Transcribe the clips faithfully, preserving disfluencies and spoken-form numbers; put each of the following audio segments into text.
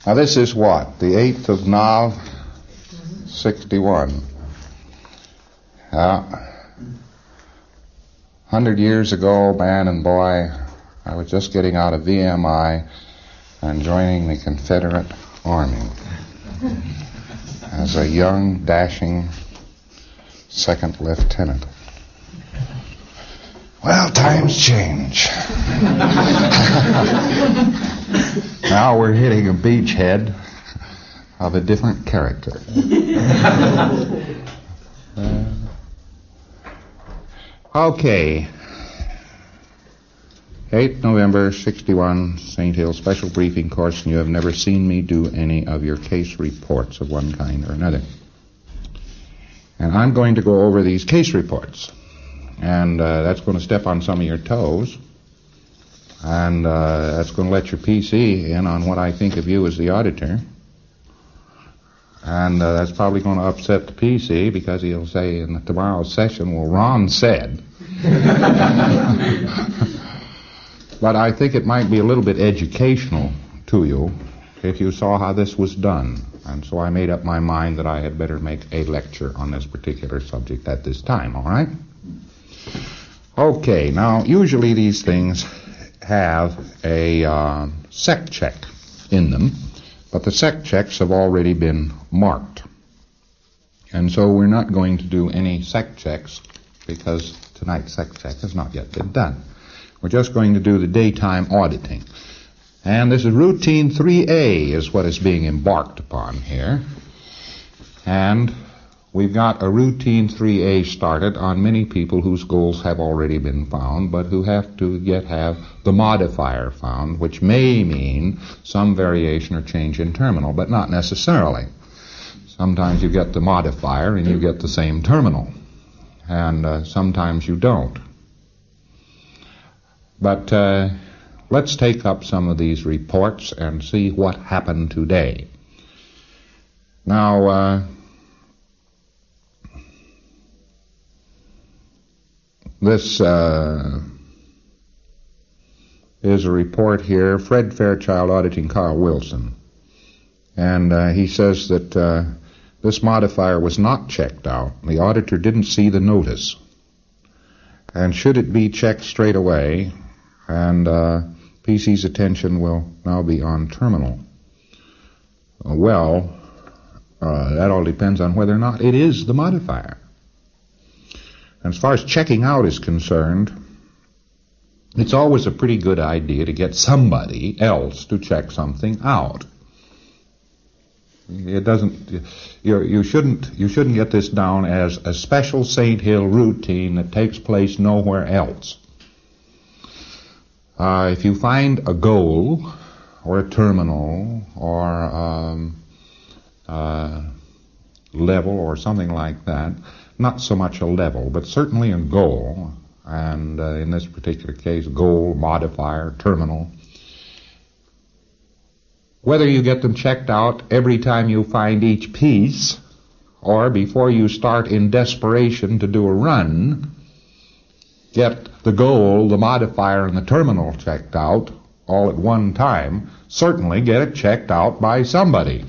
Now this is what? The eighth of Nov, sixty-one. Uh, Hundred years ago, man and boy, I was just getting out of V M I and joining the Confederate Army as a young, dashing second lieutenant. Well, times change. Now we're hitting a beachhead of a different character. uh, okay. eighth November, sixty-one, Saint Hill Special Briefing Course, and you have never seen me do any of your case reports of one kind or another. And I'm going to go over these case reports. And uh, that's going to step on some of your toes. And uh, that's going to let your P C in on what I think of you as the auditor. And uh, that's probably going to upset the P C because he'll say in tomorrow's session, well, Ron said. But I think it might be a little bit educational to you if you saw how this was done. And so I made up my mind that I had better make a lecture on this particular subject at this time, all right? Okay, now usually these things have a uh, sec check in them, but the sec checks have already been marked. And so we're not going to do any sec checks because tonight's sec check has not yet been done. We're just going to do the daytime auditing. And this is routine three A is what is being embarked upon here. And we've got a routine three A started on many people whose goals have already been found, but who have to yet have the modifier found, which may mean some variation or change in terminal, but not necessarily. Sometimes you get the modifier and you get the same terminal, and uh, sometimes you don't. But uh, let's take up some of these reports and see what happened today. Now, uh, this uh, is a report here, Fred Fairchild auditing Carl Wilson. And uh, he says that uh, this modifier was not checked out. The auditor didn't see the notice. And should it be checked straight away, and uh, P C's attention will now be on terminal. Uh, well, uh, that all depends on whether or not it is the modifier. And as far as checking out is concerned, it's always a pretty good idea to get somebody else to check something out. It doesn't, you you shouldn't, you shouldn't get this down as a special Saint Hill routine that takes place nowhere else. Uh, if you find a goal or a terminal or um, uh, level or something like that, not so much a level, but certainly a goal, and uh, in this particular case, goal, modifier, terminal, whether you get them checked out every time you find each piece, or before you start in desperation to do a run, get the goal, the modifier, and the terminal checked out all at one time, certainly get it checked out by somebody.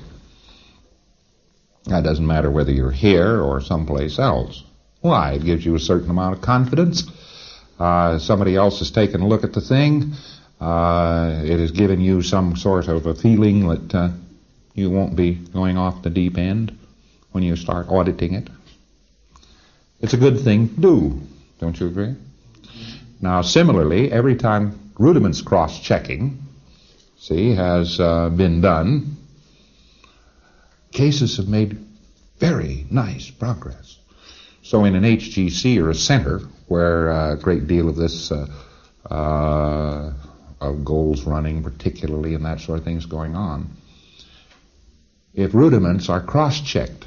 That doesn't matter whether you're here or someplace else. Why? It gives you a certain amount of confidence. Uh, somebody else has taken a look at the thing. Uh, it has given you some sort of a feeling that uh, you won't be going off the deep end when you start auditing it. It's a good thing to do. Don't you agree? Now, similarly, every time rudiments cross-checking, see, has uh, been done, cases have made very nice progress. So in an H G C or a center where uh, a great deal of this uh, uh, of goals running particularly and that sort of thing is going on, if rudiments are cross-checked,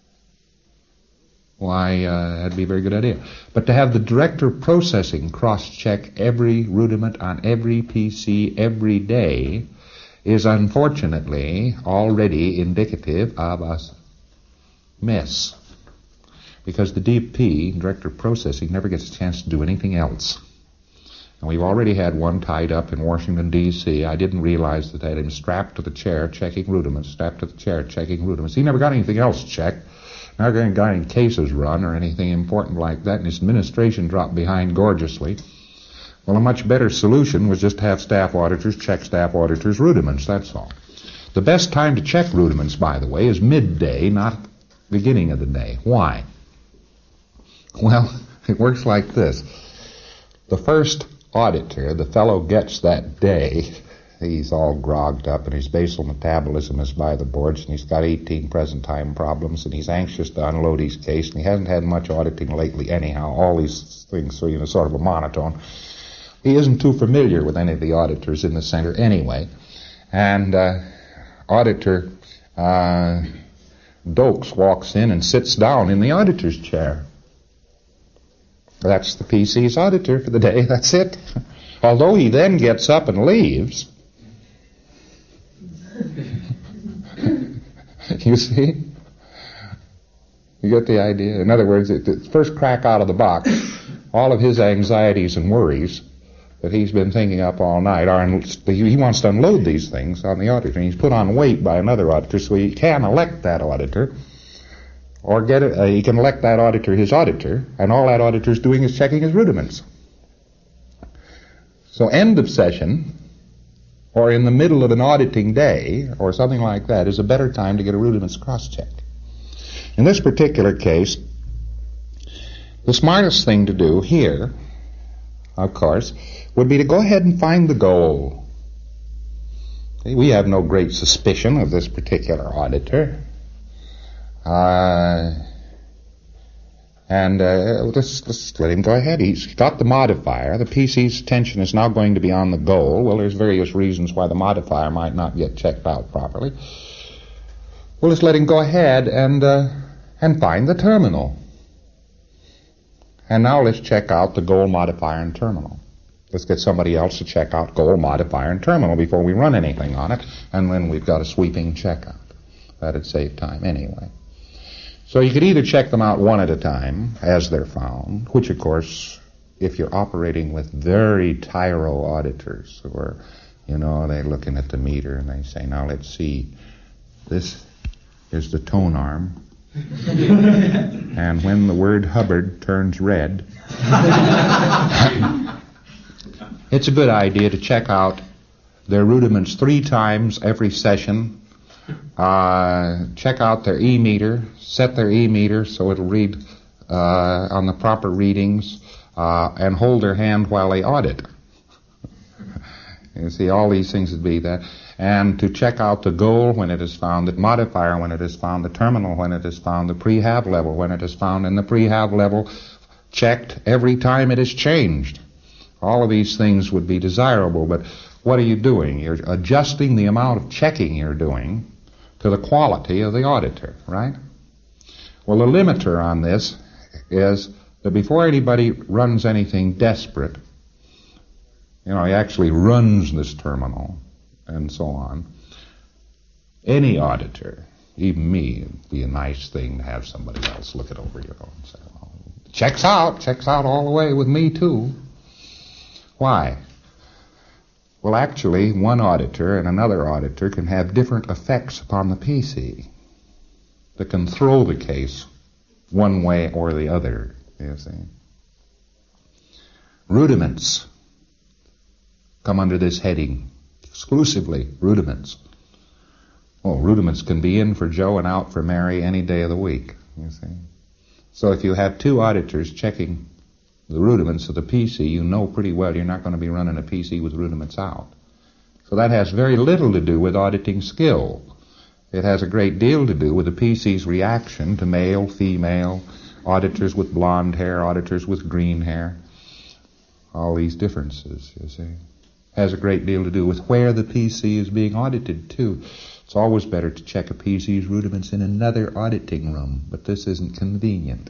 why, uh, that'd be a very good idea. But to have the director of processing cross-check every rudiment on every P C every day is unfortunately already indicative of a mess. Because the D P, director of processing, never gets a chance to do anything else. And we've already had one tied up in Washington, D C I didn't realize that they had him strapped to the chair, checking rudiments, strapped to the chair, checking rudiments. He never got anything else checked. Never got any cases run or anything important like that, and his administration dropped behind gorgeously. Well, a much better solution was just to have staff auditors check staff auditors' rudiments, that's all. The best time to check rudiments, by the way, is midday, not beginning of the day. Why? Well, it works like this. The first auditor, the fellow gets that day, he's all grogged up and his basal metabolism is by the boards and he's got eighteen present time problems and he's anxious to unload his case and he hasn't had much auditing lately anyhow. All these things are, you know, sort of a monotone. He isn't too familiar with any of the auditors in the center anyway. And uh, Auditor uh, Dokes walks in and sits down in the auditor's chair. That's the P C's auditor for the day. That's it. Although he then gets up and leaves. You see? You get the idea? In other words, it, the first crack out of the box, all of his anxieties and worries that he's been thinking up all night are, he wants to unload these things on the auditor, and he's put on wait by another auditor, so he can elect that auditor. Or get it, uh, he can elect that auditor his auditor, and all that auditor's doing is checking his rudiments. So end of session, or in the middle of an auditing day, or something like that, is a better time to get a rudiments cross-checked. In this particular case, the smartest thing to do here, of course, would be to go ahead and find the goal. We have no great suspicion of this particular auditor. Uh, and uh, let's, let's let him go ahead. He's got the modifier. The P C's attention is now going to be on the goal. Well, there's various reasons why the modifier might not get checked out properly. Well, let's let him go ahead and uh, and find the terminal. And now let's check out the goal, modifier, and terminal. Let's get somebody else to check out goal, modifier, and terminal before we run anything on it, and then we've got a sweeping checkout. That'd save time anyway. So you could either check them out one at a time as they're found, which of course, if you're operating with very tyro auditors, or, you know, they're looking at the meter and they say, now let's see, this is the tone arm, and when the word Hubbard turns red, it's a good idea to check out their rudiments three times every session. Uh, check out their E-meter, set their E-meter so it'll read uh, on the proper readings, uh, and hold their hand while they audit. You see, all these things would be that. And to check out the goal when it is found, the modifier when it is found, the terminal when it is found, the pre-have level when it is found, and the pre-have level checked every time it is changed. All of these things would be desirable, but what are you doing? You're adjusting the amount of checking you're doing to the quality of the auditor, right? Well, the limiter on this is that before anybody runs anything desperate, you know, he actually runs this terminal and so on, any auditor, even me, it'd be a nice thing to have somebody else look it over, you know, and say, well, checks out, checks out all the way with me too. Why? Well, actually, one auditor and another auditor can have different effects upon the P C that can throw the case one way or the other, you see. Rudiments come under this heading, exclusively rudiments. Oh, rudiments can be in for Joe and out for Mary any day of the week, you see. So if you have two auditors checking the rudiments of the P C, you know pretty well you're not going to be running a P C with rudiments out. So that has very little to do with auditing skill. It has a great deal to do with the P C's reaction to male, female, auditors with blonde hair, auditors with green hair. All these differences, you see. Has a great deal to do with where the P C is being audited to. It's always better to check a P C's rudiments in another auditing room, but this isn't convenient.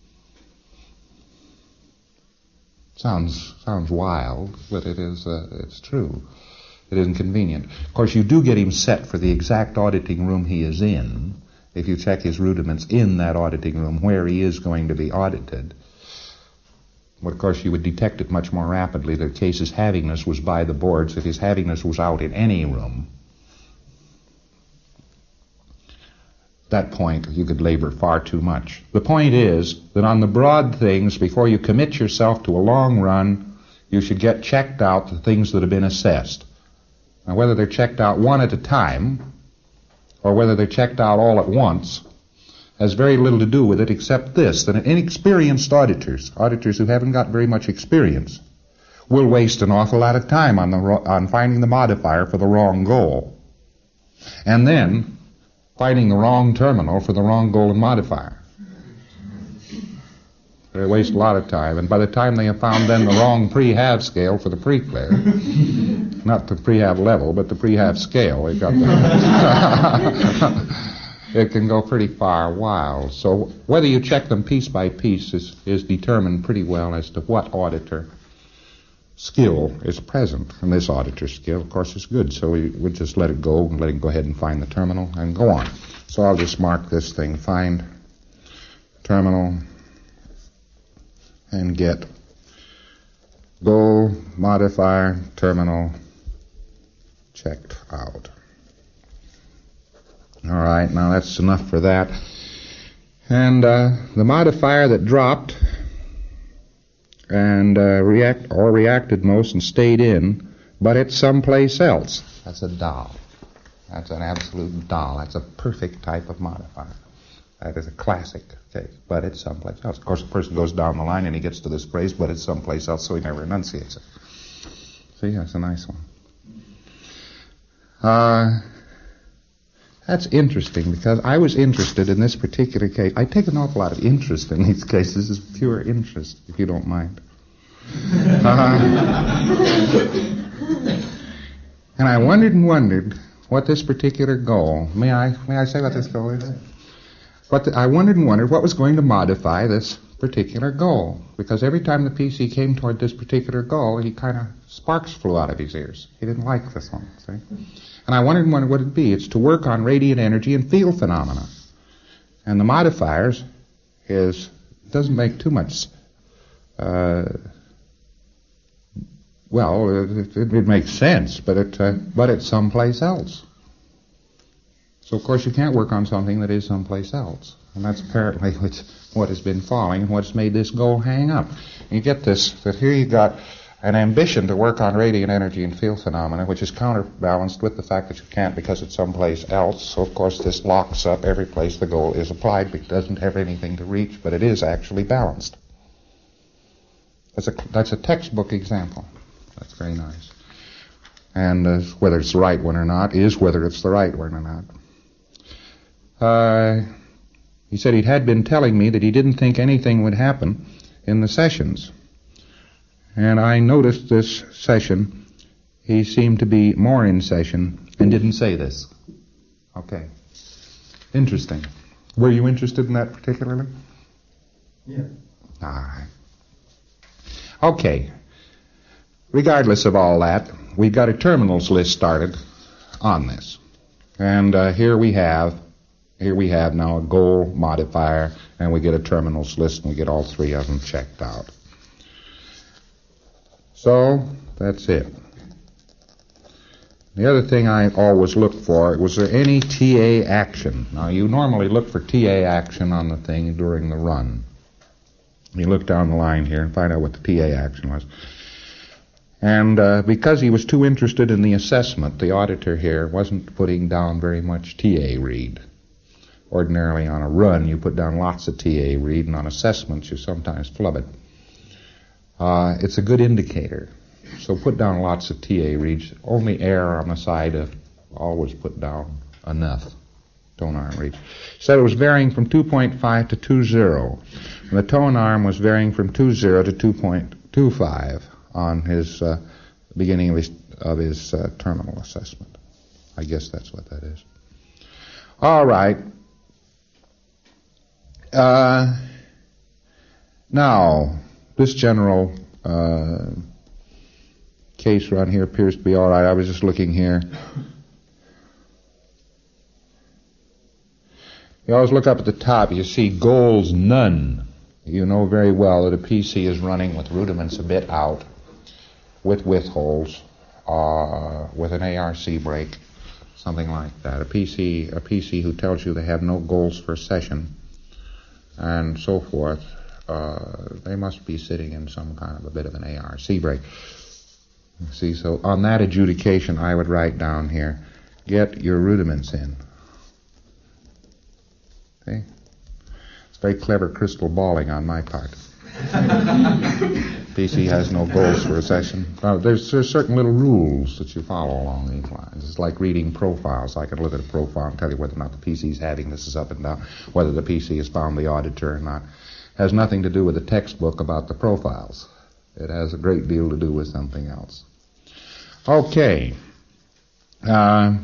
Sounds sounds wild, but it is. Uh, it's true. It isn't convenient. Of course, you do get him set for the exact auditing room he is in if you check his rudiments in that auditing room where he is going to be audited. But of course, you would detect it much more rapidly that Case's havingness was by the boards, if his havingness was out in any room. At that point, you could labor far too much. The point is that on the broad things, before you commit yourself to a long run, you should get checked out the things that have been assessed. Now, whether they're checked out one at a time or whether they're checked out all at once has very little to do with it except this, that inexperienced auditors, auditors who haven't got very much experience, will waste an awful lot of time on the on finding the modifier for the wrong goal. And then finding the wrong terminal for the wrong goal and modifier. They waste a lot of time, and by the time they have found then the wrong pre-half scale for the pre-clear, not the pre-half level, but the pre-half scale, they've got the it can go pretty far wild. So whether you check them piece by piece is, is determined pretty well as to what auditor skill is present. And this auditor skill, of course, is good. So we would just let it go and let it go ahead and find the terminal and go on. So I'll just mark this thing, find terminal, and get goal, modifier, terminal, checked out. All right, now that's enough for that. And uh, the modifier that dropped and uh, react or reacted most and stayed in, but it's someplace else. That's a doll. That's an absolute doll. That's a perfect type of modifier. That is a classic case, but it's someplace else. Of course, the person goes down the line and he gets to this phrase, but it's someplace else, so he never enunciates it. See, that's a nice one. Uh... That's interesting, because I was interested in this particular case. I take an awful lot of interest in these cases. It's pure interest, if you don't mind. Uh, and I wondered and wondered what this particular goal, may I may I say what this goal is? What the, I wondered and wondered what was going to modify this particular goal, because every time the P C came toward this particular goal, he kind of, sparks flew out of his ears. He didn't like this one, see? And I wondered and wondered what it'd be. It's to work on radiant energy and field phenomena. And the modifiers is, doesn't make too much, uh, well, it, it, it makes sense, but it, uh, but it's someplace else. So, of course, you can't work on something that is someplace else. And that's apparently what has been falling and what's made this goal hang up. You get this, that here you got an ambition to work on radiant energy and field phenomena, which is counterbalanced with the fact that you can't because it's someplace else. So, of course, this locks up every place the goal is applied, but it doesn't have anything to reach, but it is actually balanced. That's a, that's a textbook example. That's very nice. And uh, whether it's the right one or not is whether it's the right one or not. Uh, he said he had been telling me that he didn't think anything would happen in the sessions. And I noticed this session, he seemed to be more in session and didn't say this. Okay. Interesting. Were you interested in that particularly? Yeah. All right. Okay. Regardless of all that, we've got a terminals list started on this. And uh, here we have, here we have now a goal modifier, and we get a terminals list, and we get all three of them checked out. So, that's it. The other thing I always look for, was there any T A action? Now, you normally look for T A action on the thing during the run. You look down the line here and find out what the T A action was. And uh, because he was too interested in the assessment, the auditor here wasn't putting down very much T A read. Ordinarily on a run, you put down lots of T A read, and on assessments, you sometimes flub it. Uh, it's a good indicator. So put down lots of T A reads. Only err on the side of always put down enough tone arm reads. Said it was varying from two point five to two point zero. And the tone arm was varying from two point zero to two point two five on his uh, beginning of his, of his uh, terminal assessment. I guess that's what that is. All right. Uh, now, this general uh, case run here appears to be all right. I was just looking here. You always look up at the top. You see goals none. you know very well that a P C is running with rudiments a bit out, with withholds, uh, with an A R C break, something like that. A P C, a P C who tells you they have no goals for session, and so forth, uh, they must be sitting in some kind of a bit of an A R C break. See, so on that adjudication, I would write down here, get your rudiments in. Okay? It's very clever crystal balling on my part. P C has no goals for a session. Now, there's, there's certain little rules that you follow along these lines. It's like reading profiles. I can look at a profile and tell you whether or not the P C is having this is up and down, whether the P C has found the auditor or not. It has nothing to do with the textbook about the profiles. It has a great deal to do with something else. Okay. Uh,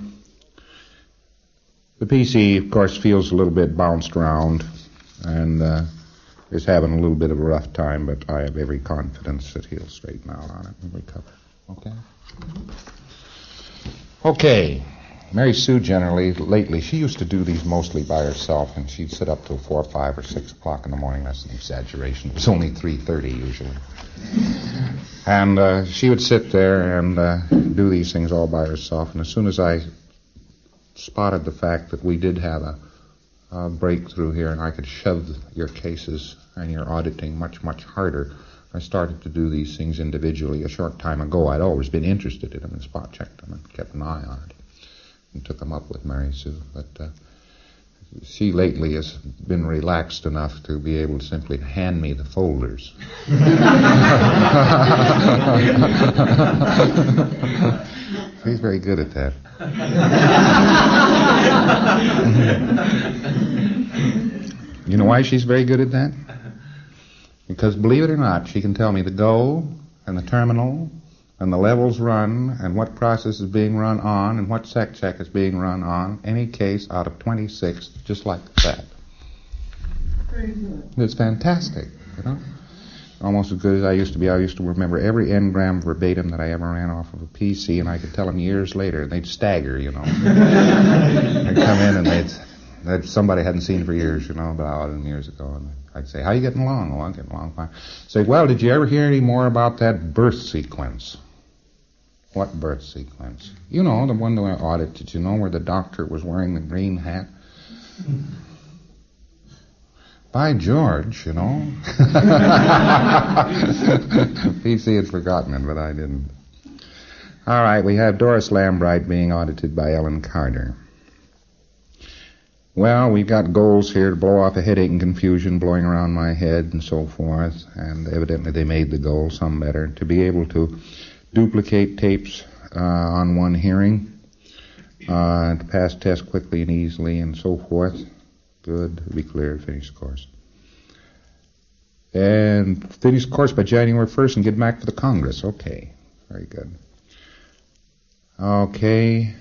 the P C, of course, feels a little bit bounced around and uh, is having a little bit of a rough time, but I have every confidence that he'll straighten out on it and recover. Okay? Okay. Mary Sue generally, lately, she used to do these mostly by herself, and she'd sit up till four, five, or six o'clock in the morning. That's an exaggeration. It was only three thirty usually. And uh, she would sit there and uh, do these things all by herself. And as soon as I spotted the fact that we did have a, a breakthrough here and I could shove your cases and your auditing much, much harder, I started to do these things individually. A short time ago, I'd always been interested in them and spot checked them and kept an eye on it and took them up with Mary Sue. But uh, she lately has been relaxed enough to be able to simply hand me the folders. She's very good at that. You know why she's very good at that? Because, believe it or not, she can tell me the go and the terminal and the levels run and what process is being run on and what sec check is being run on, any case out of twenty-six, just like that. Very good. It's fantastic, you know. Almost as good as I used to be. I used to remember every engram verbatim that I ever ran off of a P C, and I could tell them years later, and they'd stagger, you know. They'd come in and they'd, they'd somebody hadn't seen for years, you know, but I audited them years ago, and I'd say, how you getting along? Oh, I'm getting along fine. Say, well, did you ever hear any more about that birth sequence? What birth sequence? You know, the one that I audited, you know, where the doctor was wearing the green hat? By George, you know. P C had forgotten it, but I didn't. All right, we have Doris Lambright being audited by Ellen Carter. Well, we've got goals here to blow off a headache and confusion blowing around my head and so forth, and evidently they made the goal some better. To be able to duplicate tapes uh, on one hearing, uh, to pass tests quickly and easily and so forth. Good, be clear, finish the course. And finish the course by January first and get back for the Congress. Okay, very good. Okay.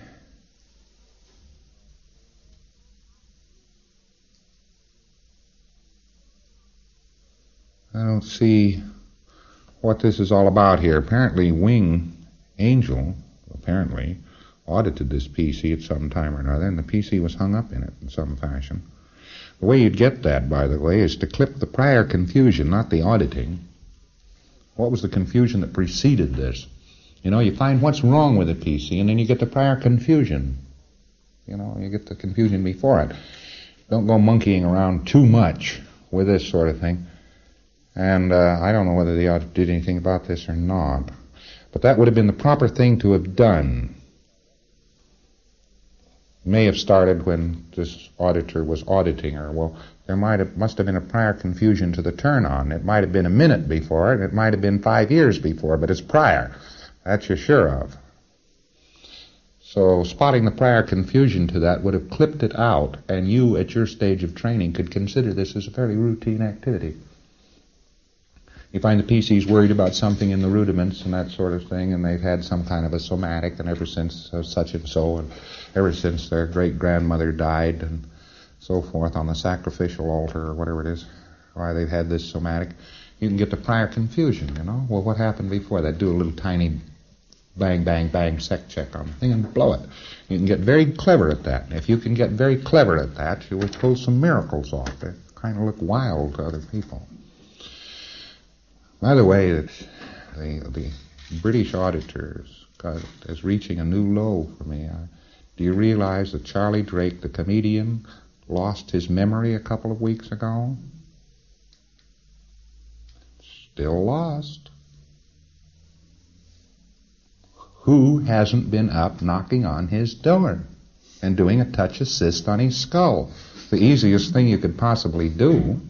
I don't see what this is all about here. Apparently Wing Angel, apparently, audited this P C at some time or another, and the P C was hung up in it in some fashion. The way you'd get that, by the way, is to clip the prior confusion, not the auditing. What was the confusion that preceded this? You know, you find what's wrong with the P C, and then you get the prior confusion. You know, you get the confusion before it. Don't go monkeying around too much with this sort of thing. And uh, I don't know whether the audit did anything about this or not. But that would have been the proper thing to have done. May have started when this auditor was auditing her. Well, there might have, must have been a prior confusion to the turn-on. It might have been a minute before it. It might have been five years before, but it's prior. That you're sure of. So spotting the prior confusion to that would have clipped it out, and you, at your stage of training, could consider this as a fairly routine activity. You find the P C's worried about something in the rudiments and that sort of thing, and they've had some kind of a somatic, and ever since uh, such and so, and ever since their great-grandmother died and so forth on the sacrificial altar or whatever it is, why they've had this somatic, you can get the prior confusion, you know. Well, what happened before that? Do a little tiny bang, bang, bang sec check on the thing and blow it. You can get very clever at that. And if you can get very clever at that, you will pull some miracles off. They kind of look wild to other people. By the way, it's, the, the British auditors got is reaching a new low for me. Uh, do you realize that Charlie Drake, the comedian, lost his memory a couple of weeks ago? Still lost. Who hasn't been up knocking on his door and doing a touch assist on his skull? The easiest thing you could possibly do.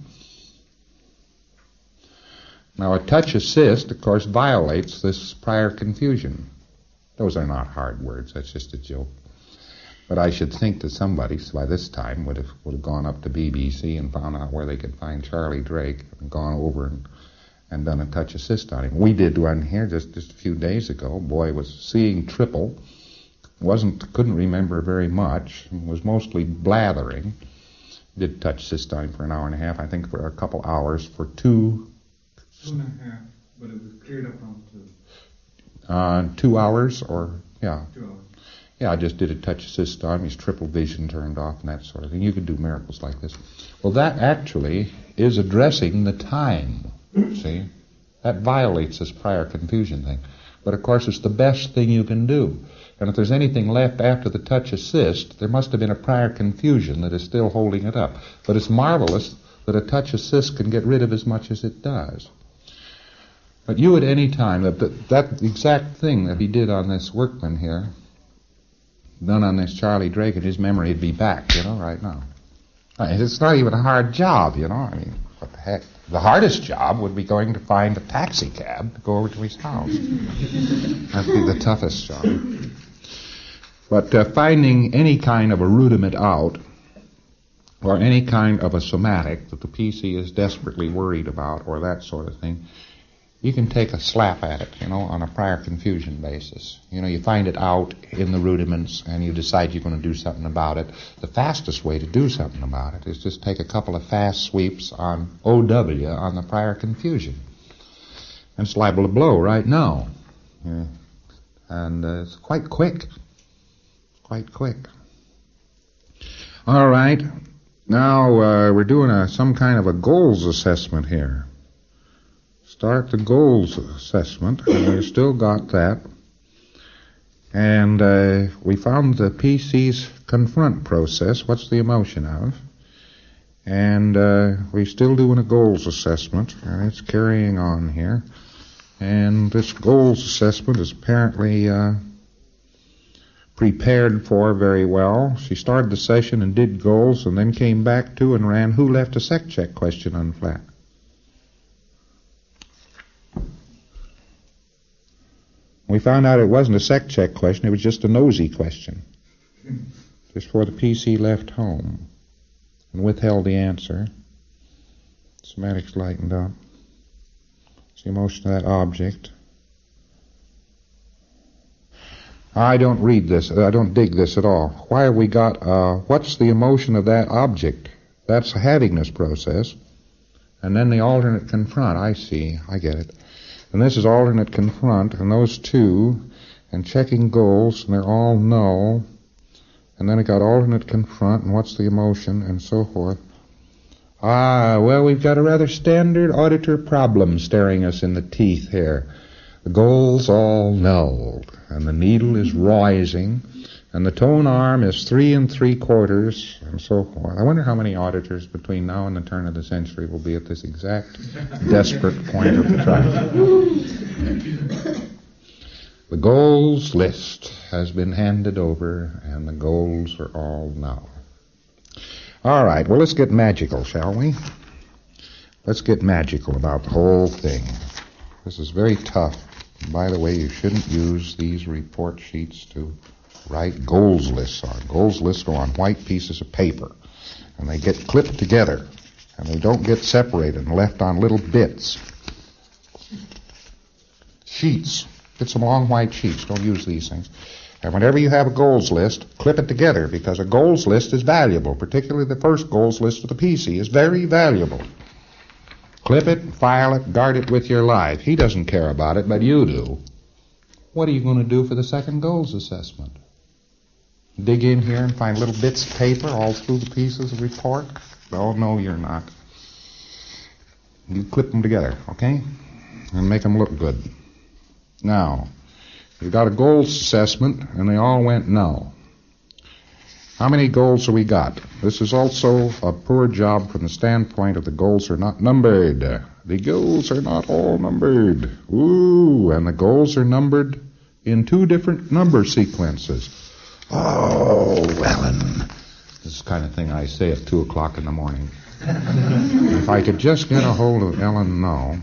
Now, a touch assist, of course, violates this prior confusion. Those are not hard words. That's just a joke. But I should think that somebody by this time would have would have gone up to B B C and found out where they could find Charlie Drake and gone over and, and done a touch assist on him. We did one here just, just a few days ago. Boy was seeing triple. Wasn't couldn't remember very much. Was mostly blathering. Did touch assist on him for an hour and a half. I think for a couple hours for two. Two and a half, but it was cleared up on two. Uh, two hours or, yeah. Two hours. Yeah, I just did a touch assist on him. His triple vision turned off and that sort of thing. You could do miracles like this. Well, that actually is addressing the time, see? That violates this prior confusion thing. But, of course, it's the best thing you can do. And if there's anything left after the touch assist, there must have been a prior confusion that is still holding it up. But it's marvelous that a touch assist can get rid of as much as it does. But you at any time, that, that, that exact thing that he did on this workman here, done on this Charlie Drake, and his memory would be back, you know, right now. I mean, it's not even a hard job, you know. I mean, what the heck? The hardest job would be going to find a taxi cab to go over to his house. That'd be the toughest job. But uh, finding any kind of a rudiment out, or any kind of a somatic that the P C is desperately worried about, or that sort of thing, you can take a slap at it, you know, on a prior confusion basis. You know, you find it out in the rudiments and you decide you're going to do something about it. The fastest way to do something about it is just take a couple of fast sweeps on O W on the prior confusion. And it's liable to blow right now. Yeah. And uh, it's quite quick. Quite quick. All right. Now uh, we're doing a, some kind of a goals assessment here. Start the goals assessment, and we've still got that. And uh, we found the P C's confront process. What's the emotion of? And uh, we're still doing a goals assessment, and it's carrying on here. And this goals assessment is apparently uh, prepared for very well. She started the session and did goals, and then came back to and ran who left a sec check question unflat. We found out it wasn't a sec check question, it was just a nosy question. Just before the P C left home and withheld the answer. Semantics lightened up. It's the emotion of that object. I don't read this, I don't dig this at all. Why have we got, uh, what's the emotion of that object? That's a havingness process. And then the alternate confront, I see, I get it. And this is alternate confront, and those two, and checking goals, and they're all no. And then I got alternate confront, and what's the emotion, and so forth. Ah, well, we've got a rather standard auditor problem staring us in the teeth here. The goals all nulled, and the needle is rising, and the tone arm is three and three quarters, and so forth. I wonder how many auditors between now and the turn of the century will be at this exact desperate point of the trial. The goals list has been handed over, and the goals are all now. All right, well, let's get magical, shall we? Let's get magical about the whole thing. This is very tough. By the way, you shouldn't use these report sheets to write goals lists on. Goals lists go on white pieces of paper, and they get clipped together, and they don't get separated and left on little bits. Sheets. Get some long white sheets. Don't use these things. And whenever you have a goals list, clip it together, because a goals list is valuable. Particularly the first goals list of the P C is very valuable. Clip it, file it, guard it with your life. He doesn't care about it, but you do. What are you going to do for the second goals assessment? Dig in here and find little bits of paper all through the pieces of report? Oh, no, you're not. You clip them together, okay? and make them look good. Now, you got a goals assessment, and they all went no. How many goals have we got? This is also a poor job from the standpoint of the goals are not numbered. The goals are not all numbered. Ooh, and the goals are numbered in two different number sequences. Oh, Ellen. This is the kind of thing I say at two o'clock in the morning. If I could just get a hold of Ellen now.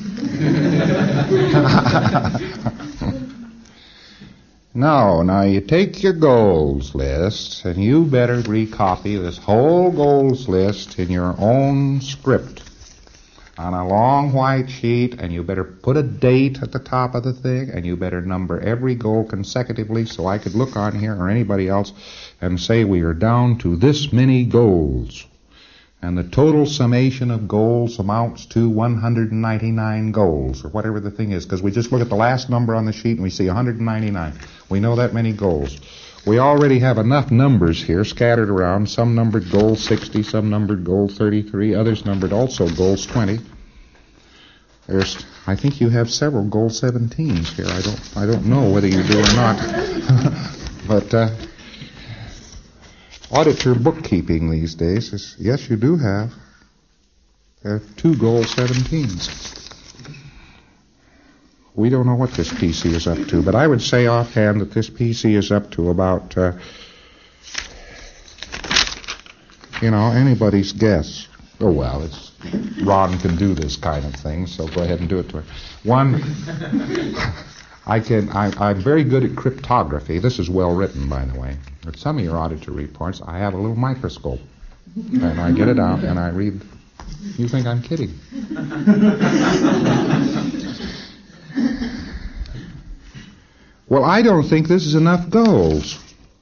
No, now you take your goals list, and you better recopy this whole goals list in your own script on a long white sheet, and you better put a date at the top of the thing, and you better number every goal consecutively so I could look on here or anybody else and say we are down to this many goals. And the total summation of goals amounts to one hundred ninety-nine goals, or whatever the thing is, because we just look at the last number on the sheet and we see one hundred ninety-nine. We know that many goals. We already have enough numbers here scattered around, some numbered goal sixty, some numbered goal thirty-three, others numbered also goals twenty. There's, I think you have several goal seventeens here. I don't, I don't know whether you do or not. But, uh, auditor bookkeeping these days is, yes, you do have. There are two goal seventeens. We don't know what this P C is up to, but I would say offhand that this P C is up to about, uh, you know, anybody's guess. Oh, well, it's, Ron can do this kind of thing, so go ahead and do it to her. One, I can, I, I'm very good at cryptography. This is well written, by the way. With some of your auditor reports, I have a little microscope, and I get it out and I read. You think I'm kidding? Well, I don't think this is enough goals.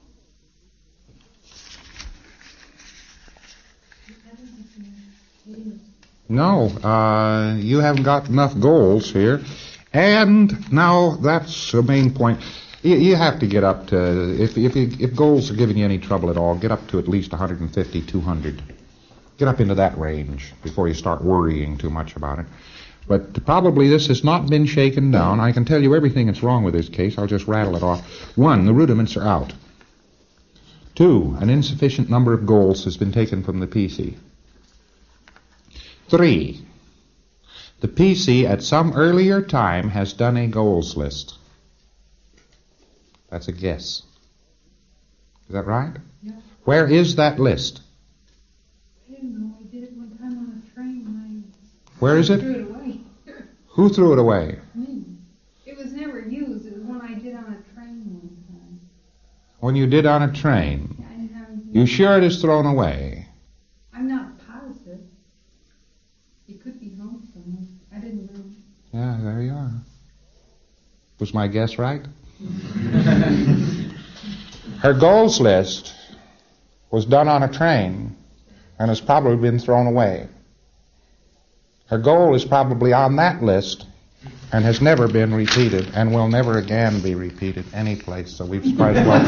No, uh, you haven't got enough goals here. And now that's the main point. You, you have to get up to, if, if, if goals are giving you any trouble at all, get up to at least one hundred fifty, two hundred. Get up into that range before you start worrying too much about it. But probably this has not been shaken down. I can tell you everything that's wrong with this case. I'll just rattle it off. One, the rudiments are out. Two, an insufficient number of goals has been taken from the P C. Three, the P C at some earlier time has done a goals list. That's a guess. Is that right? Yeah. Where is that list? I didn't know. I did it one time on a train and I Where is it? threw it away. Who threw it away? Me. It was never used. It was one I did on a train one time. When you did on a train. Yeah, I didn't have anything. You sure it is thrown away? I'm not positive. It could be home somewhere. I didn't know. Yeah, there you are. Was my guess right? Her goals list was done on a train and has probably been thrown away. Her goal is probably on that list and has never been repeated and will never again be repeated any place, so we've quite well.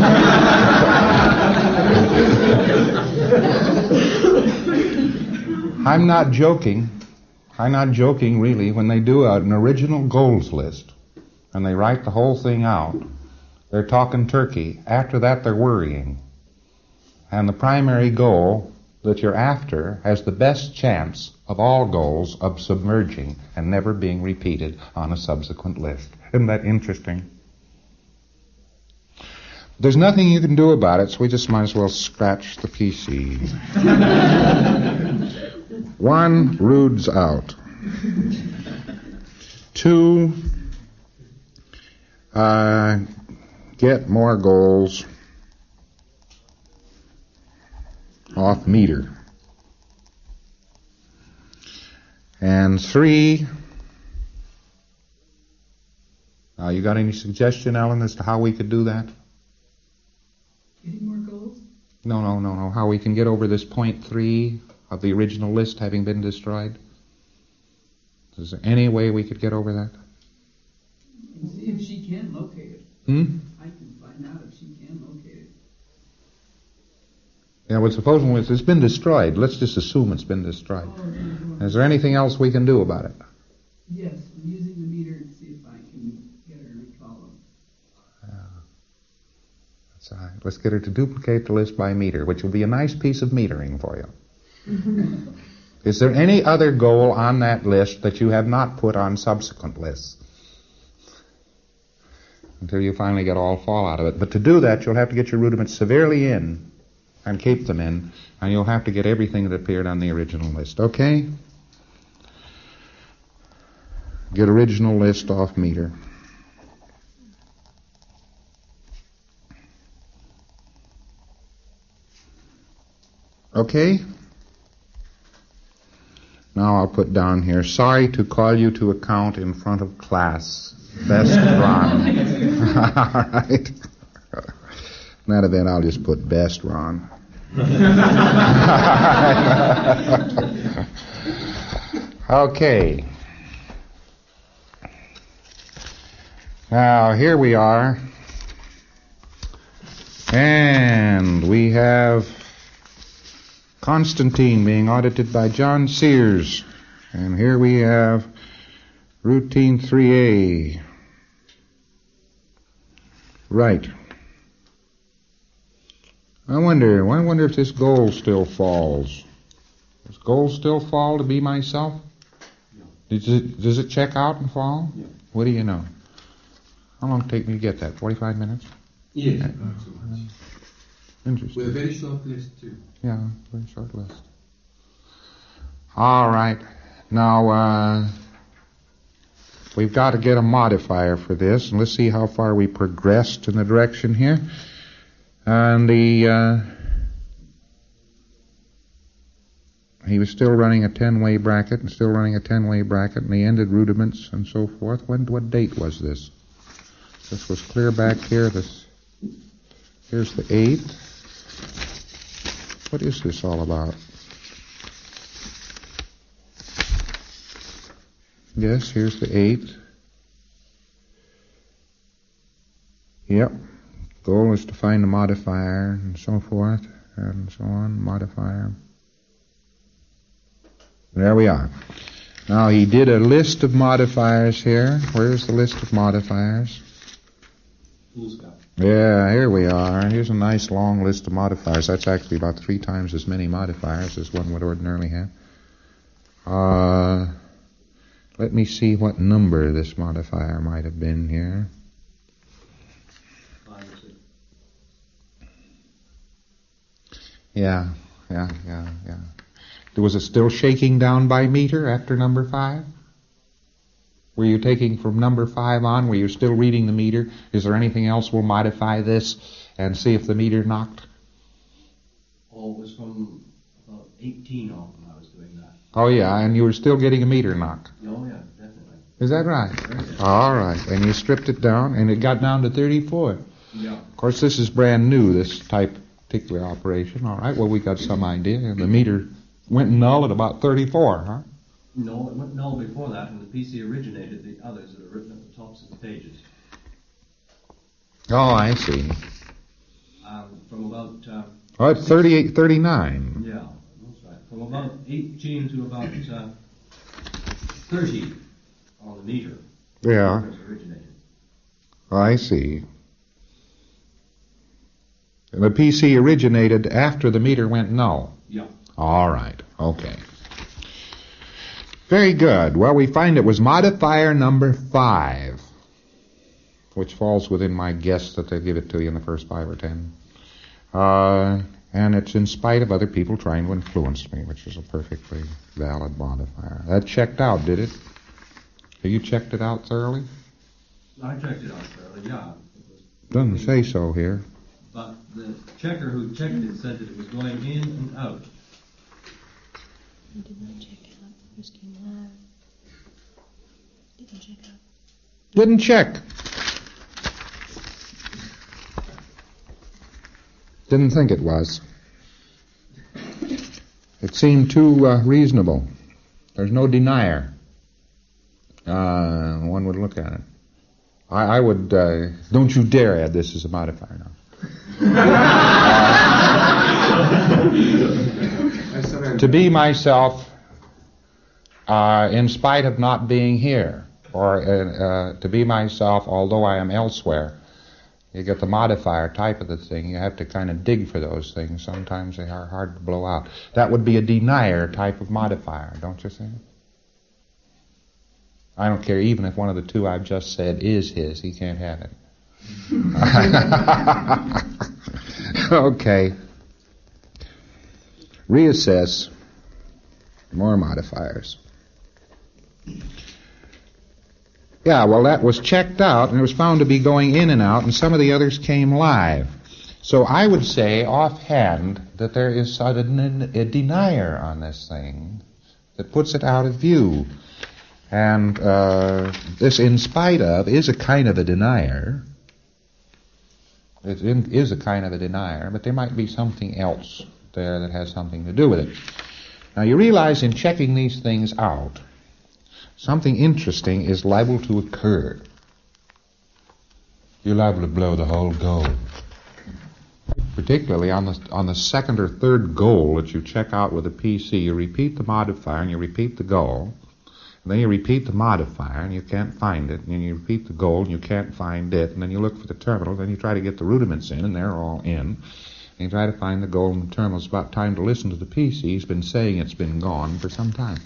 I'm not joking. I'm not joking, really. When they do an original goals list and they write the whole thing out, they're talking turkey. After that, they're worrying. And the primary goal that you're after has the best chance of all goals of submerging and never being repeated on a subsequent list. Isn't that interesting? There's nothing you can do about it, so we just might as well scratch the P C. One, Rude's out. Two, uh, get more goals off meter. And three, uh, you got any suggestion, Ellen, as to how we could do that? Getting more goals? No, no, no, no. How we can get over this point three of the original list having been destroyed? Is there any way we could get over that? If she can locate it. Hmm? I can find out if she can locate it. Yeah, well, supposing it's been destroyed. Let's just assume it's been destroyed. Oh, Is there anything else we can do about it? yes, using the So let's get her to duplicate the list by meter, which will be a nice piece of metering for you. Is there any other goal on that list that you have not put on subsequent lists? Until you finally get all fall out of it. But to do that, you'll have to get your rudiments severely in and keep them in, and you'll have to get everything that appeared on the original list. Okay? Get original list off meter. Okay? Now I'll put down here, sorry to call you to account in front of class. Best Ron. All right. In that event, I'll just put best Ron. Okay. Now, here we are. And we have Constantine being audited by John Sears. And here we have routine three A. Right. I wonder, I wonder if this goal still falls. Does goal still fall to be myself? Yeah. Does it, does it check out and fall? Yeah. What do you know? How long did it take me to get that? forty-five minutes? Yes, not so much. Interesting. With a very short list too. Yeah, very short list. All right. Now, uh, we've got to get a modifier for this, and let's see how far we progressed in the direction here. And the, uh, he was still running a ten-way bracket and still running a ten-way bracket, and he ended rudiments and so forth. When, what date was this? This was clear back here. This, here's the eighth. What is this all about? Yes, here's the eighth. Yep. Goal is to find the modifier and so forth and so on. Modifier. There we are. Now he did a list of modifiers here. Where's the list of modifiers? Yeah, here we are. Here's a nice long list of modifiers. That's actually about three times as many modifiers as one would ordinarily have. Uh, let me see what number this modifier might have been here. Yeah, yeah, yeah, yeah. Was it still shaking down by meter after number five? Were you taking from number five on? Were you still reading the meter? Is there anything else we'll modify this and see if the meter knocked? Oh, it was from about eighteen on when I was doing that. Oh, yeah, and you were still getting a meter knock. Oh, yeah, definitely. Is that right? Right. All right, and you stripped it down, and it got down to thirty-four. Yeah. Of course, this is brand new, this type particular operation. All right, well, we got some idea. And the meter went null at about thirty-four, huh? No, it went null before that, and the P C originated the others that are written at the tops of the pages. Oh, I see. Um, from about... Uh, Oh, it's thirty-eight, thirty-nine. yeah, that's right. From about eighteen to about uh, thirty on the meter. Yeah, It originated. I see. And the P C originated after the meter went null. Yeah. All right, okay. Very good. Well, we find it was modifier number five, which falls within my guess that they give it to you in the first five or ten. Uh, and it's in spite of other people trying to influence me, which is a perfectly valid modifier. That checked out, did it? Have you checked it out thoroughly? I checked it out thoroughly, yeah. It was Doesn't say so here. But the checker who checked it said that it was going in and out. I did not check out. Just came live. Didn't check out. Didn't check. Didn't think it was. It seemed too uh, reasonable. There's no denier. Uh, one would look at it. I, I would, uh, don't you dare add this as a modifier now. To be myself, uh, in spite of not being here, or uh, uh, to be myself although I am elsewhere. You get the modifier type of the thing. You have to kind of dig for those things. Sometimes they are hard to blow out. That would be a denier type of modifier, don't you think? I don't care even if one of the two I've just said is his. He can't have it. Okay. Reassess. More modifiers. Yeah, well, that was checked out, and it was found to be going in and out, and some of the others came live. So I would say offhand that there is a, a denier on this thing that puts it out of view. And uh, this in spite of is a kind of a denier. It is a kind of a denier, but there might be something else there that has something to do with it. Now you realize in checking these things out, something interesting is liable to occur. You're liable to blow the whole goal. Particularly on the on the second or third goal that you check out with a P C, you repeat the modifier and you repeat the goal, and then you repeat the modifier and you can't find it, and then you repeat the goal and you can't find it, and then you look for the terminal, then you try to get the rudiments in, and they're all in, and you try to find the goal and the terminal. It's about time to listen to the P C. He's been saying it's been gone for some time.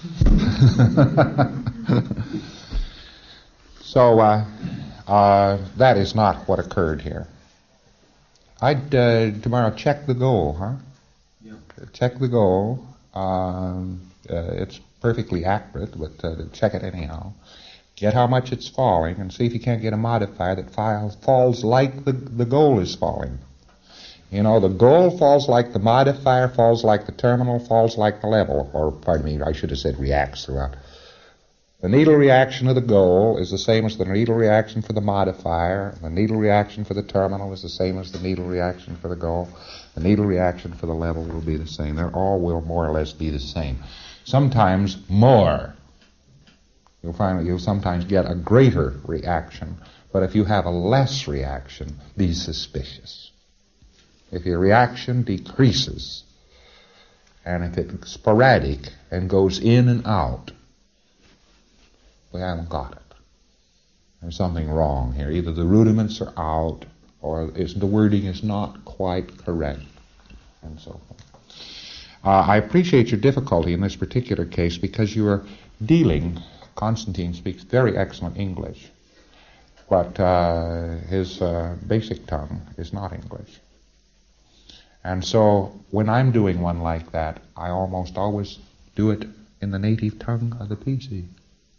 So uh, uh, that is not what occurred here. I'd uh, tomorrow check the goal, huh? Yeah. Check the goal. Um, uh, it's perfectly accurate, but uh, check it anyhow. Get how much it's falling, and see if you can't get a modifier that files, falls like the the goal is falling. You know, the goal falls like the modifier, falls like the terminal, falls like the level, or pardon me, I should have said reacts throughout. The needle reaction of the goal is the same as the needle reaction for the modifier. The needle reaction for the terminal is the same as the needle reaction for the goal. The needle reaction for the level will be the same. They all will more or less be the same. Sometimes more. You'll find that you'll sometimes get a greater reaction. But if you have a less reaction, be suspicious. If your reaction decreases, and if it's sporadic and goes in and out, we haven't got it. There's something wrong here. Either the rudiments are out, or is, the wording is not quite correct, and so forth. Uh, I appreciate your difficulty in this particular case because you are dealing, Constantine speaks very excellent English, but uh, his uh, basic tongue is not English. And so when I'm doing one like that, I almost always do it in the native tongue of the P C.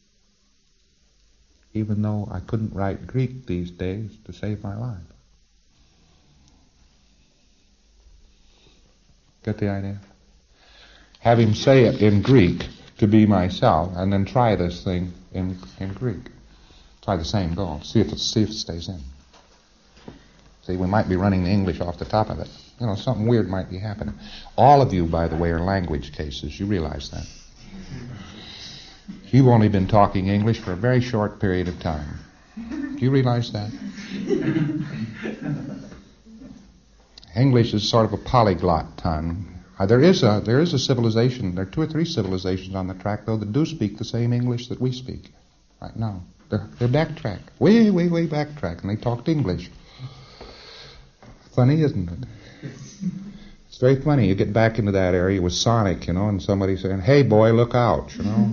Even though I couldn't write Greek these days to save my life. Get the idea? Have him say it in Greek to be myself, and then try this thing in, in Greek. Try the same goal. See if it, see if it stays in. See, we might be running the English off the top of it. You know, something weird might be happening. All of you, by the way, are language cases. You realize that. You've only been talking English for a very short period of time. Do you realize that? English is sort of a polyglot tongue. Uh, there is a there is a civilization, there are two or three civilizations on the track, though, that do speak the same English that we speak right now. They're, they're backtrack, way, way, way backtrack, and they talked English. Funny, isn't it? It's very funny. You get back into that area with Sonic, you know, and somebody saying, "Hey, boy, look out," you know.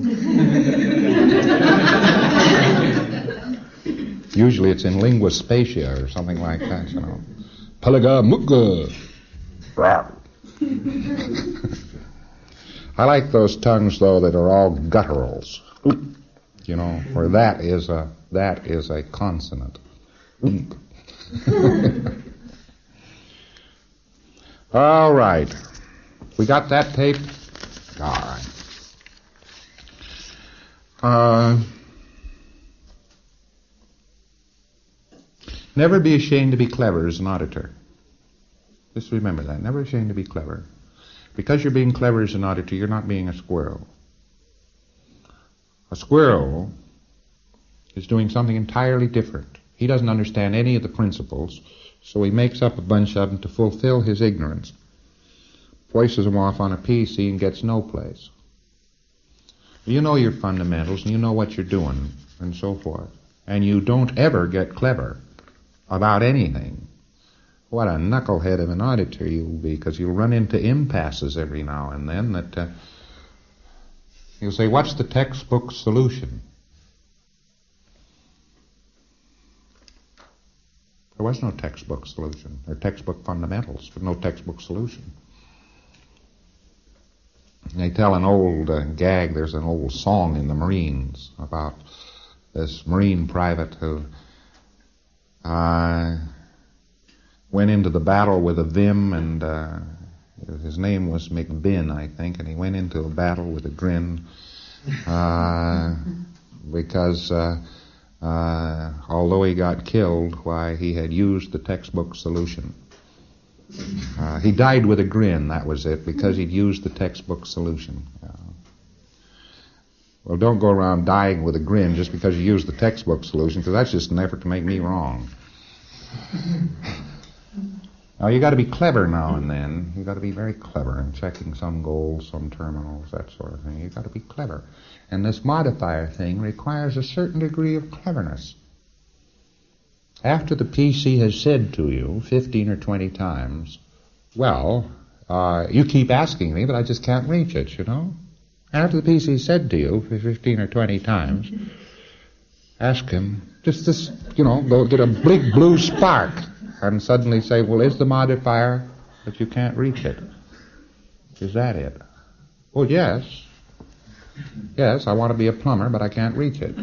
Usually it's in lingua spacia or something like that, you know. Palaga mukga. I like those tongues, though, that are all gutturals, you know, where that is a that is a consonant. All right. We got that tape? All right. Uh, never be ashamed to be clever as an auditor. Just remember that. Never ashamed to be clever. Because you're being clever as an auditor, you're not being a squirrel. A squirrel is doing something entirely different. He doesn't understand any of the principles, so he makes up a bunch of them to fulfill his ignorance, voices them off on a P C and gets no place. You know your fundamentals and you know what you're doing and so forth. And you don't ever get clever about anything. What a knucklehead of an auditor you'll be, because you'll run into impasses every now and then that uh, you'll say, what's the textbook solution? There was no textbook solution. There were textbook fundamentals, but no textbook solution. They tell an old uh, gag, there's an old song in the Marines about this Marine private who uh, went into the battle with a vim, and uh, his name was McBin, I think, and he went into a battle with a grin uh, because uh, uh, although he got killed, why, he had used the textbook solution. Uh, he died with a grin, that was it, because he'd used the textbook solution. Uh, well, don't go around dying with a grin just because you used the textbook solution, because that's just an effort to make me wrong. Now, you got to be clever now and then. You got to be very clever in checking some goals, some terminals, that sort of thing. You got to be clever. And this modifier thing requires a certain degree of cleverness. After the P C has said to you fifteen or twenty times, well, uh, you keep asking me, but I just can't reach it, you know? After the P C said to you fifteen or twenty times, ask him, just this, you know, go get a big blue spark, and suddenly say, well, is the modifier that you can't reach it? Is that it? Well, yes. Yes, I want to be a plumber, but I can't reach it.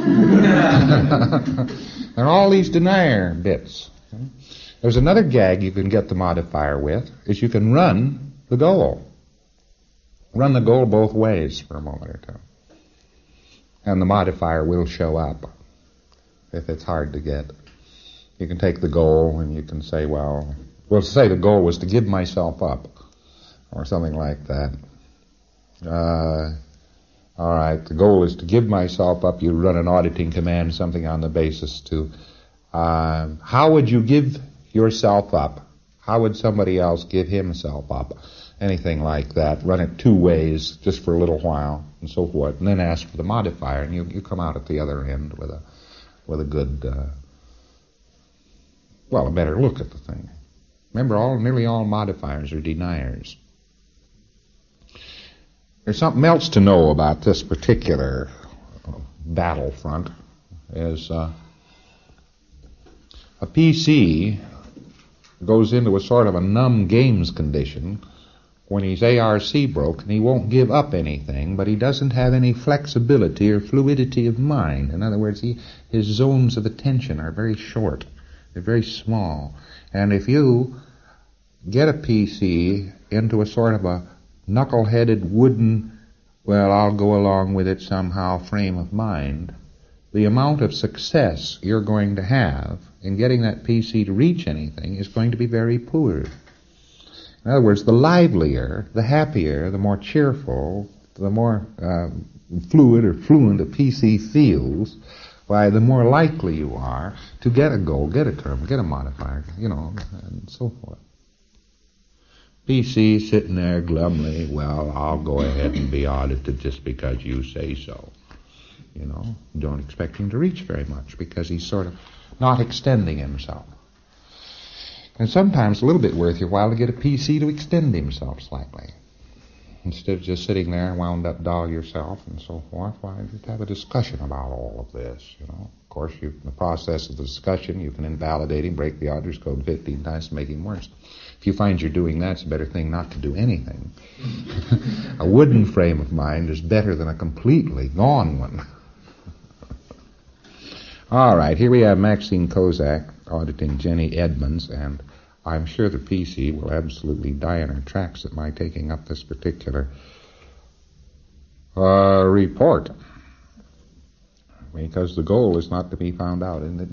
There are all these denier bits. There's another gag you can get the modifier with, is you can run the goal. Run the goal both ways for a moment or two. And the modifier will show up if it's hard to get. You can take the goal and you can say, well, well, say the goal was to give myself up, or something like that. Uh, all right, the goal is to give myself up. You run an auditing command, something on the basis to, uh, how would you give yourself up? How would somebody else give himself up? Anything like that. Run it two ways, just for a little while, and so forth, and then ask for the modifier, and you, you come out at the other end with a with a good, uh, well, a better look at the thing. Remember, all nearly all modifiers are deniers. There's something else to know about this particular battlefront. Is uh, a P C goes into a sort of a numb games condition when he's A R C broke, and he won't give up anything, but he doesn't have any flexibility or fluidity of mind. In other words, he, his zones of attention are very short. They're very small. And if you get a P C into a sort of a knuckle-headed, wooden, well, I'll go along with it somehow frame of mind, the amount of success you're going to have in getting that P C to reach anything is going to be very poor. In other words, the livelier, the happier, the more cheerful, the more uh, fluid or fluent a P C feels, why, the more likely you are to get a goal, get a term, get a modifier, you know, and so forth. P C sitting there glumly, well, I'll go ahead and be audited just because you say so. You know, don't expect him to reach very much because he's sort of not extending himself. And sometimes a little bit worth your while to get a P C to extend himself slightly. Instead of just sitting there and wound up doll yourself and so forth, why, just have a discussion about all of this, you know. Of course, you, in the process of the discussion, you can invalidate him, break the auditor's code fifteen times to make him worse. If you find you're doing that, it's a better thing not to do anything. A wooden frame of mind is better than a completely gone one. All right, here we have Maxine Kozak auditing Jenny Edmonds, and I'm sure the P C will absolutely die in her tracks at my taking up this particular uh, report. Because the goal is not to be found out, isn't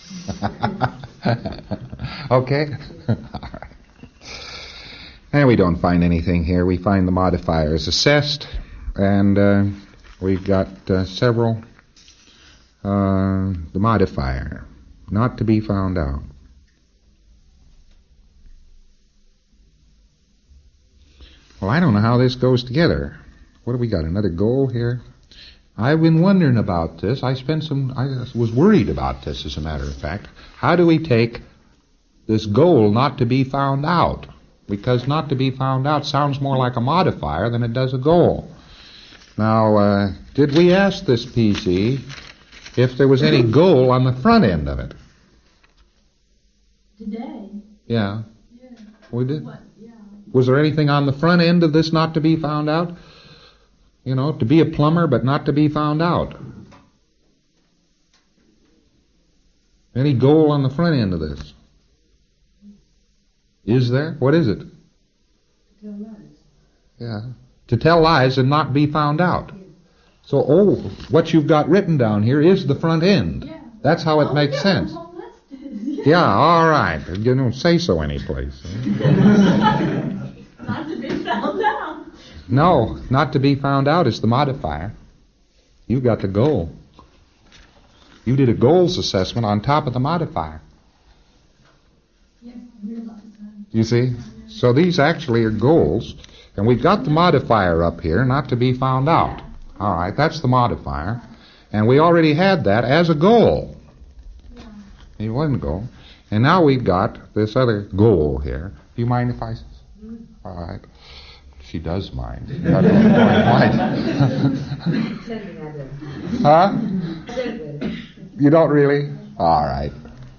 it? Okay? All right. And we don't find anything here. We find the modifiers assessed, and uh, we've got uh, several. Uh, the modifier, not to be found out. Well, I don't know how this goes together. What have we got, another goal here? I've been wondering about this. I spent some, I was worried about this, as a matter of fact. How do we take this goal not to be found out? Because not to be found out sounds more like a modifier than it does a goal. Now, uh, did we ask this P C if there was any goal on the front end of it? Today? Yeah. Yeah. We did? What? Yeah. Was there anything on the front end of this not to be found out? You know, to be a plumber but not to be found out. Any goal on the front end of this? Is there? What is it? Tell lies. Yeah. To tell lies and not be found out. So, oh, what you've got written down here is the front end. Yeah. That's how it Oh, makes yeah, sense. the whole list is, Yeah, all right. You don't say so anyplace. Not to be found out. No, not to be found out is the modifier. You got the goal. You did a goals assessment on top of the modifier. Yes, I realize that. You see? So these actually are goals, and we've got the modifier up here, not to be found out. All right, that's the modifier. And we already had that as a goal. Yeah. It wasn't a goal. And now we've got this other goal here. Do you mind if I... All right. She does mind. I don't mind. Huh? You don't really? All right.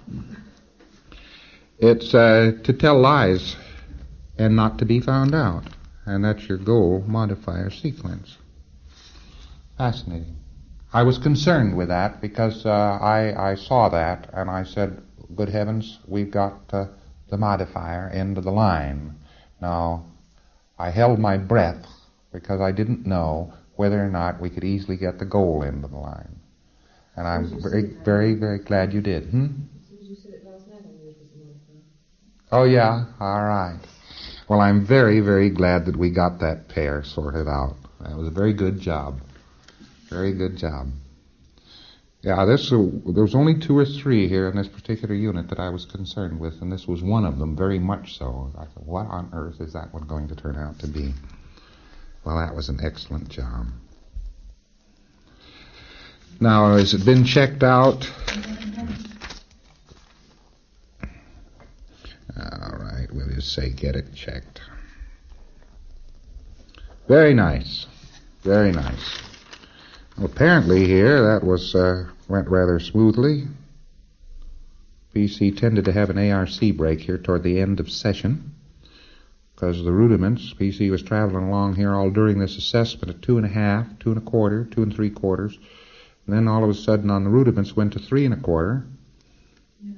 It's uh, to tell lies and not to be found out. And that's your goal modifier sequence. Fascinating. I was concerned with that because uh, I, I saw that and I said, good heavens, we've got uh, the modifier end of the line. Now, I held my breath because I didn't know whether or not we could easily get the goal end of the line. And I'm very, very, very glad you did. Hmm? Oh, yeah? All right. Well, I'm very, very glad that we got that pair sorted out. That was a very good job. Very good job. Yeah, this uh, there was only two or three here in this particular unit that I was concerned with, and this was one of them, very much so. I thought, what on earth is that one going to turn out to be? Well, that was an excellent job. Now, has it been checked out? All right, we'll just say get it checked. Very nice. Very nice. Well, apparently here that was uh, went rather smoothly. P C tended to have an A R C break here toward the end of session because of the rudiments. P C was traveling along here all during this assessment at two and a half, two and a quarter, two and three quarters. And then all of a sudden on the rudiments went to three and a quarter. Yeah.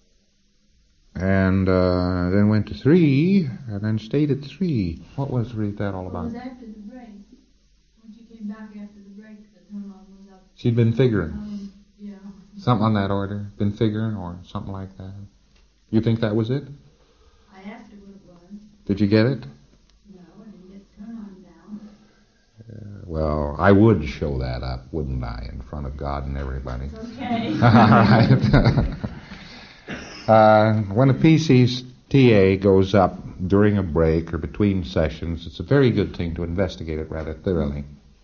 And uh, then went to three, and then stayed at three. What was that all It about? was after the break. When she came back after the break, the tone was up. She'd been figuring. Um, yeah. Something on that order. Been figuring or something like that. You think that was it? I asked her what it was. Did you get it? No, I didn't get the tone on down. Uh, well, I would show that up, wouldn't I, in front of God and everybody. It's okay. All right. uh, when a P C's T A goes up during a break or between sessions, it's a very good thing to investigate it rather thoroughly.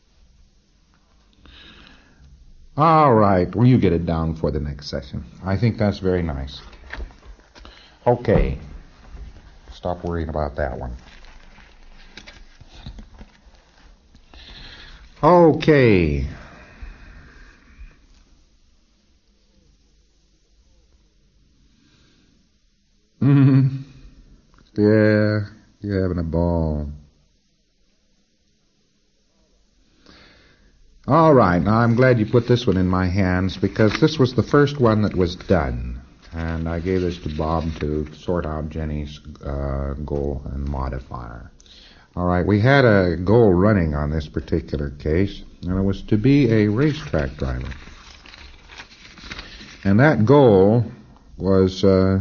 All right. Well, you get it down for the next session. I think that's very nice. Okay. Stop worrying about that one. Okay. Mm-hmm. Yeah, you're having a ball. All right, now I'm glad you put this one in my hands because this was the first one that was done. And I gave this to Bob to sort out Jenny's uh, goal and modifier. All right, we had a goal running on this particular case, and it was to be a racetrack driver. And that goal was uh,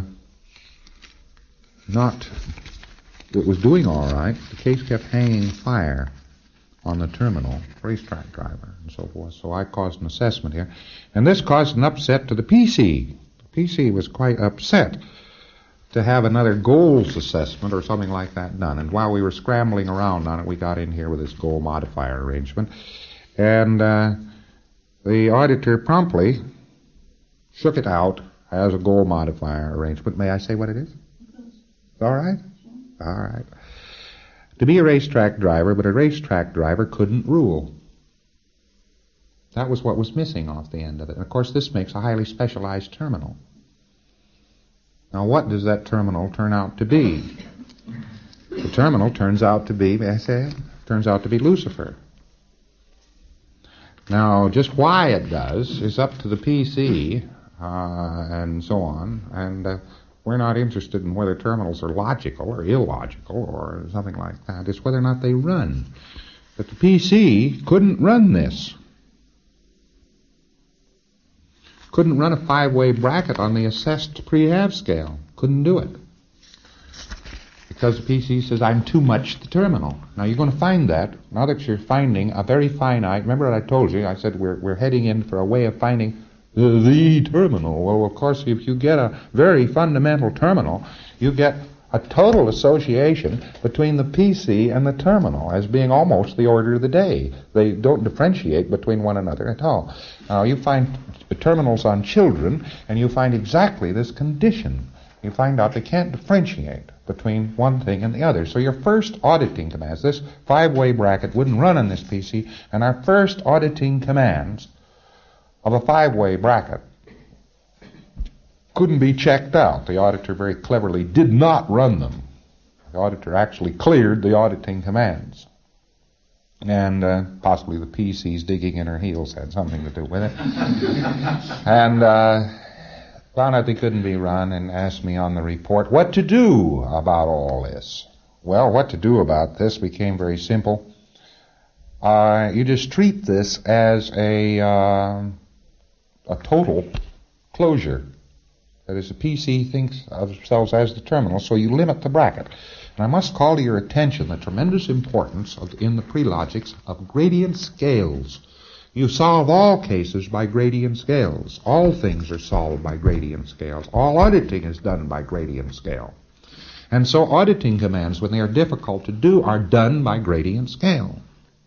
not, it was doing all right. The case kept hanging fire on the terminal, racetrack driver, and so forth. So I caused an assessment here. And this caused an upset to the P C. The P C was quite upset to have another goals assessment or something like that done. And while we were scrambling around on it, we got in here with this goal modifier arrangement. And uh, The auditor promptly shook it out as a goal modifier arrangement. May I say what it is? All right? All right. To be a racetrack driver, but a racetrack driver couldn't rule. That was what was missing off the end of it. And of course, this makes a highly specialized terminal. Now, what does that terminal turn out to be? The terminal turns out to be, may I say, turns out to be Lucifer. Now, just why it does is up to the P C uh, and so on, and uh, we're not interested in whether terminals are logical or illogical or something like that. It's whether or not they run. But the P C couldn't run this. Couldn't run a five-way bracket on the assessed pre-half scale. Couldn't do it. Because the P C says, I'm too much the terminal. Now you're going to find that, now that you're finding a very finite, remember what I told you, I said we're, we're heading in for a way of finding the, the terminal. Well, of course, if you get a very fundamental terminal, you get a total association between the P C and the terminal as being almost the order of the day. They don't differentiate between one another at all. Now you find terminals on children, and you find exactly this condition. You find out they can't differentiate between one thing and the other. So your first auditing commands, this five-way bracket wouldn't run on this P C, and our first auditing commands of a five-way bracket couldn't be checked out. The auditor very cleverly did not run them. The auditor actually cleared the auditing commands. And uh, possibly the P C's digging in her heels had something to do with it. and uh, found out they couldn't be run and asked me on the report what to do about all this. Well, what to do about this became very simple. Uh, you just treat this as a, uh, a total closure. That is, the P C thinks of themselves as the terminal, so you limit the bracket. And I must call to your attention the tremendous importance of, in the pre-logics of gradient scales. You solve all cases by gradient scales. All things are solved by gradient scales. All auditing is done by gradient scale. And so auditing commands, when they are difficult to do, are done by gradient scale.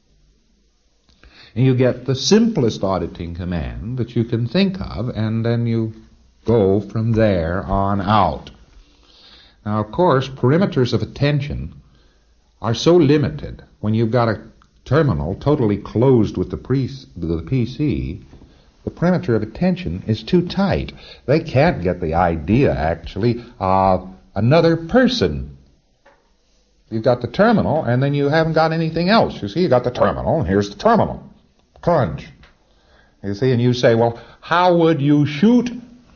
And you get the simplest auditing command that you can think of, and then you go from there on out. Now, of course, perimeters of attention are so limited when you've got a terminal totally closed with the, pre- the P C, the perimeter of attention is too tight. They can't get the idea, actually, of another person. You've got the terminal, and then you haven't got anything else. You see, you got the terminal, and here's the terminal. Crunch. You see, and you say, well, how would you shoot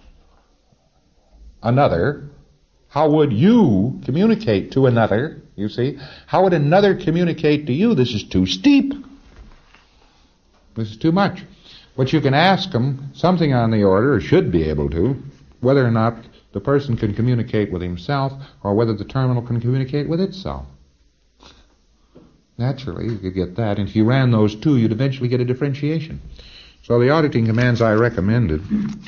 another? How would you communicate to another? You see? How would another communicate to you? This is too steep. This is too much. But you can ask them something on the order, or should be able to, whether or not the person can communicate with himself, or whether the terminal can communicate with itself. Naturally, you could get that. And if you ran those two, you'd eventually get a differentiation. So the auditing commands I recommended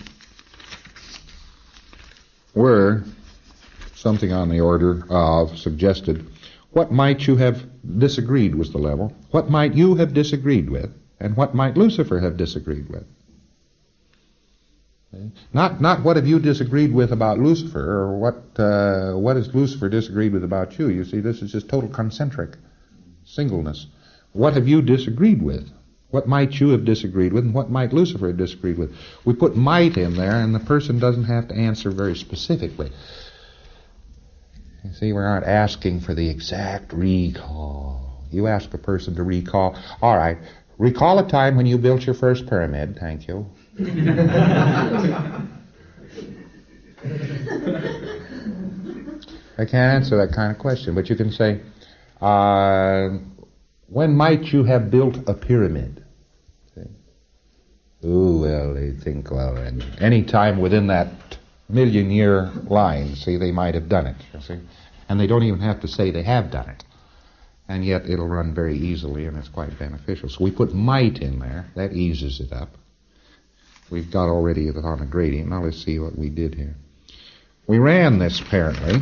were something on the order of, suggested, what might you have disagreed was the level, what might you have disagreed with, and what might Lucifer have disagreed with. Okay? Not not what have you disagreed with about Lucifer, or what uh, what has Lucifer disagreed with about you. You see, this is just total concentric singleness. What have you disagreed with? What might you have disagreed with, and what might Lucifer have disagreed with? We put might in there, and the person doesn't have to answer very specifically. You see, we aren't asking for the exact recall. You ask a person to recall, all right, recall a time when you built your first pyramid, thank you. I can't answer that kind of question, but you can say, uh, when might you have built a pyramid? See? Ooh, well, they think, well, any time within that million-year line, see, they might have done it, you see. And they don't even have to say they have done it. And yet it'll run very easily, and it's quite beneficial. So we put might in there. That eases it up. We've got already it on a gradient. Now let's see what we did here. We ran this, apparently.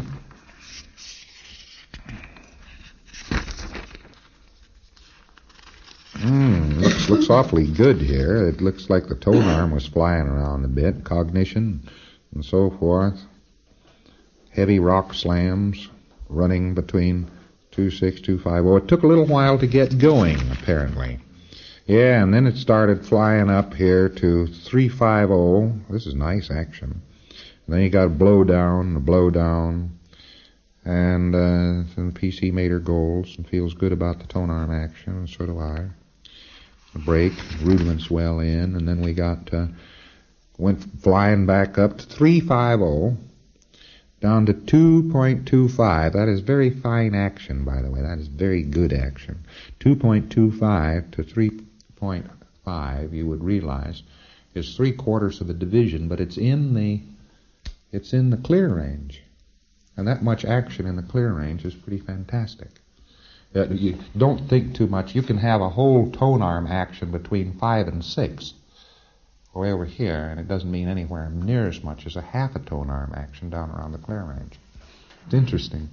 Hmm, looks looks awfully good here. It looks like the tone arm was flying around a bit, cognition and so forth. Heavy rock slams running between two six, two five oh. It took a little while to get going, apparently. Yeah, and then it started flying up here to three five oh. This is nice action. And then you got a blow down, a blow down. And, uh, the P C made her goals and feels good about the tone arm action, and so do I. A break, rudiments well in, and then we got, uh, went flying back up to three five oh, down to two point two five. That is very fine action, by the way. That is very good action. two point two five to three point five, you would realize, is three quarters of a division, but it's in the, it's in the clear range. And that much action in the clear range is pretty fantastic. Uh, you don't think too much. You can have a whole tone arm action between five and six, way over here, and it doesn't mean anywhere near as much as a half a tone arm action down around the clear range. It's interesting.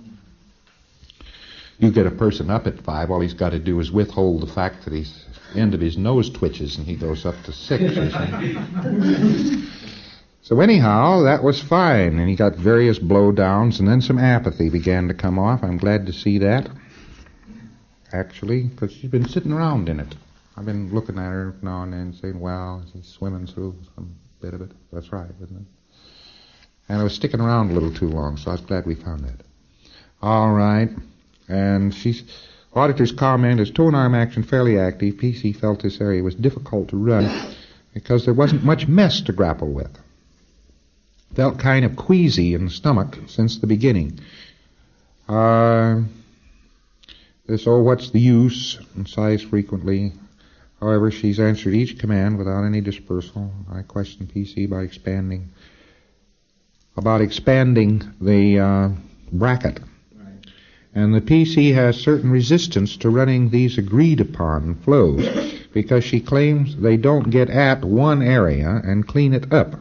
You get a person up at five, all he's got to do is withhold the fact that his end of his nose twitches and he goes up to six or something. So anyhow, that was fine, and he got various blowdowns, and then some apathy began to come off. I'm glad to see that, actually, because she's been sitting around in it. I've been looking at her now and then saying, well, she's swimming through some bit of it. That's right, isn't it? And I was sticking around a little too long, so I was glad we found that. All right, and she's... Auditor's comment is tone arm action fairly active. P C felt this area was difficult to run because there wasn't much mess to grapple with. Felt kind of queasy in the stomach since the beginning. Uh, this, oh, what's the use? And sighs frequently. However, she's answered each command without any dispersal. I questioned P C about expanding, about expanding the uh, bracket. Right. And the P C has certain resistance to running these agreed upon flows because she claims they don't get at one area and clean it up.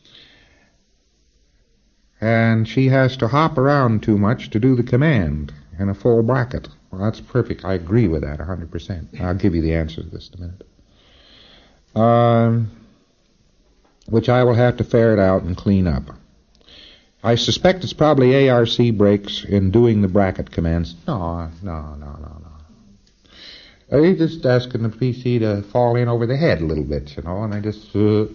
And she has to hop around too much to do the command in a full bracket. Well, that's perfect. I agree with that one hundred percent. I'll give you the answer to this in a minute. Um, which I will have to ferret out and clean up. I suspect it's probably A R C breaks in doing the bracket commands. No, no, no, no, no. They're just asking the P C to fall in over the head a little bit, you know, and they just... Uh,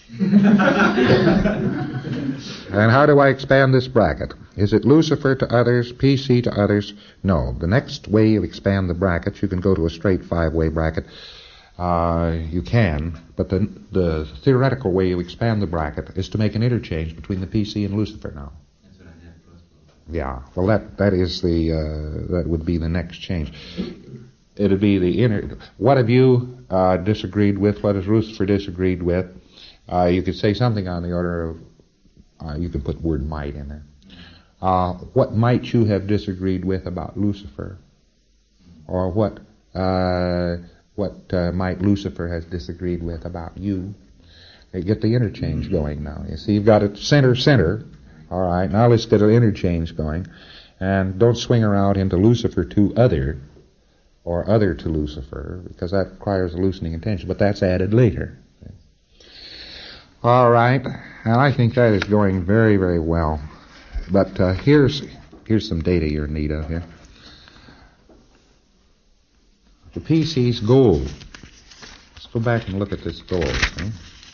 And how do I expand this bracket? Is it Lucifer to others, P C to others? No. The next way you expand the brackets, you can go to a straight five-way bracket. Uh, you can, but the, the theoretical way you expand the bracket is to make an interchange between the P C and Lucifer now. That's what I had first. Yeah. Well, that that is the uh, that would be the next change. It'd be the inner. What have you uh, disagreed with? What has Lucifer disagreed with? Uh, you could say something on the order of. Uh, you could put the word might in there. Uh, what might you have disagreed with about Lucifer? Or what uh, what uh, might Lucifer has disagreed with about you? They get the interchange going now. You see, you've got it center, center. All right, now let's get an interchange going. And don't swing around into Lucifer to other, or other to Lucifer, because that requires a loosening intention, but that's added later. All right, and I think that is going very, very well. But uh, here's here's some data you're in need of here. The P C's goal. Let's go back and look at this goal. Okay?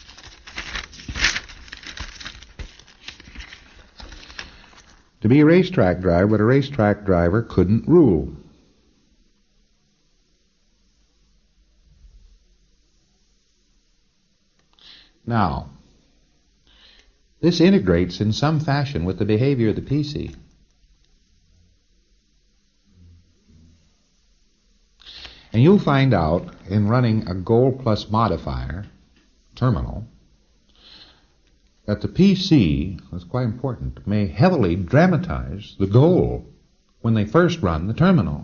To be a racetrack driver, but a racetrack driver couldn't rule. Now, this integrates in some fashion with the behavior of the P C. And you'll find out in running a goal plus modifier terminal that the P C, that's quite important, may heavily dramatize the goal when they first run the terminal.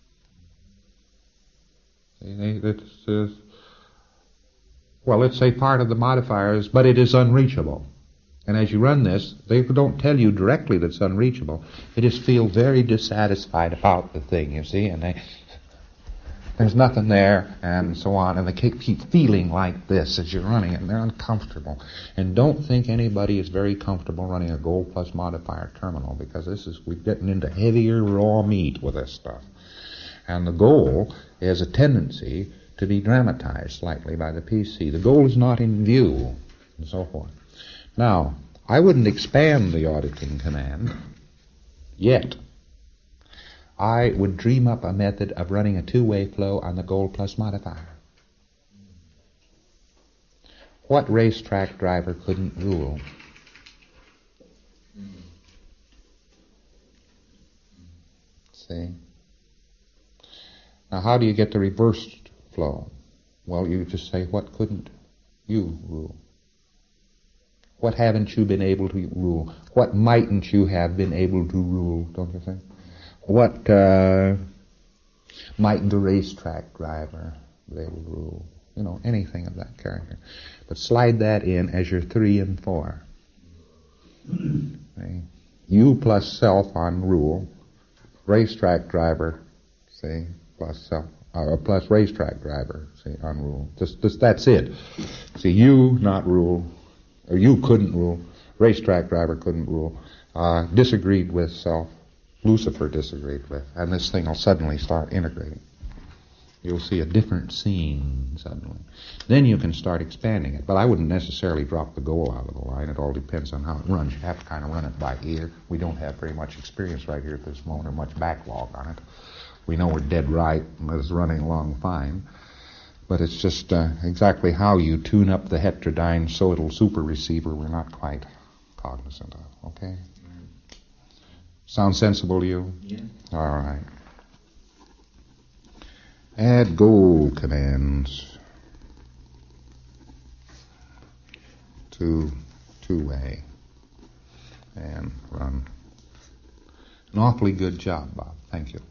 They, they, it's, uh, well, let's say part of the modifier is, but it is unreachable. And as you run this, they don't tell you directly that it's unreachable. They just feel very dissatisfied about the thing, you see, and they there's nothing there, and so on, and they keep, keep feeling like this as you're running, and they're uncomfortable. And don't think anybody is very comfortable running a Gold Plus modifier terminal, because this is, we're getting into heavier raw meat with this stuff. And the goal is a tendency to be dramatized slightly by the P C. The goal is not in view, and so forth. Now, I wouldn't expand the auditing command yet. I would dream up a method of running a two-way flow on the Gold Plus modifier. What racetrack driver couldn't rule? See? Now, how do you get the reversed flow? Well, you just say, what couldn't you rule? What haven't you been able to rule? What mightn't you have been able to rule, don't you think? What uh, mightn't a racetrack driver be able to rule? You know, anything of that character. But slide that in as your three and four. Okay. You plus self on rule, racetrack driver, see, plus self, or plus racetrack driver, see, on rule. Just, just that's it. See, you not rule, or you couldn't rule, racetrack driver couldn't rule, uh, disagreed with self, Lucifer disagreed with, and this thing will suddenly start integrating. You'll see a different scene suddenly. Then you can start expanding it. But I wouldn't necessarily drop the goal out of the line. It all depends on how it runs. You have to kind of run it by ear. We don't have very much experience right here at this moment, or much backlog on it. We know we're dead right, and it's running along fine. But it's just uh, exactly how you tune up the heterodyne so it'll super receiver we're not quite cognizant of. Okay? Sound sensible to you? Yeah. All right. Add goal commands to two-way and run. An awfully good job, Bob. Thank you.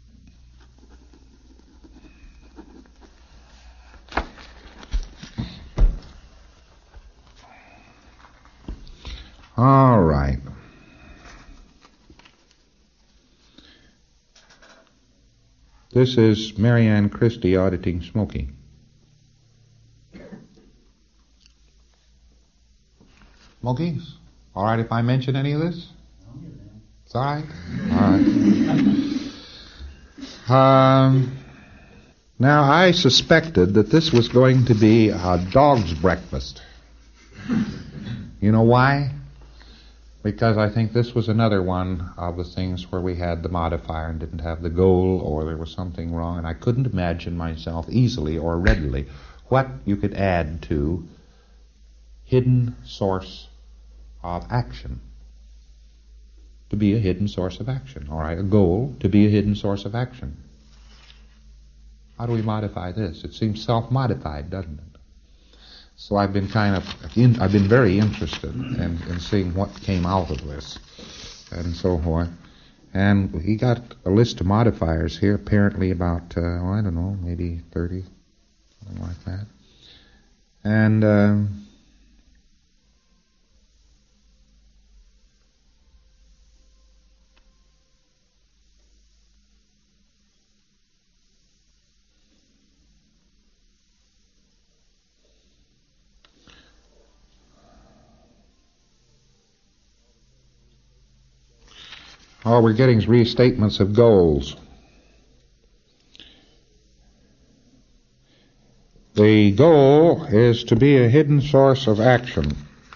All right. This is Marianne Christie auditing Smokey. Smokey, all right if I mention any of this? It's all right? All right. Um, now, I suspected that this was going to be a dog's breakfast. You know why? Because I think this was another one of the things where we had the modifier and didn't have the goal, or there was something wrong, and I couldn't imagine myself easily or readily what you could add to hidden source of action. To be a hidden source of action. All right, a goal to be a hidden source of action. How do we modify this? It seems self-modified, doesn't it? So I've been kind of, in, I've been very interested in, in seeing what came out of this, and so forth. And he got a list of modifiers here, apparently about, uh, well, I don't know, maybe thirty, something like that. And um, all we're getting is restatements of goals. The goal is to be a hidden source of action.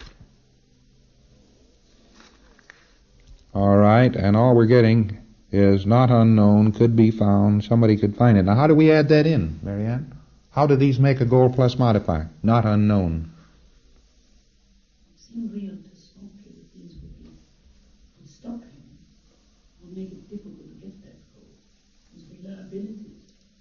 All right, and all we're getting is not unknown, could be found, somebody could find it. Now, how do we add that in, Marianne? How do these make a goal plus modifier? Not unknown. Seemed real to Smokey that these would be would stop him. Make it difficult to get that goal. His reliability.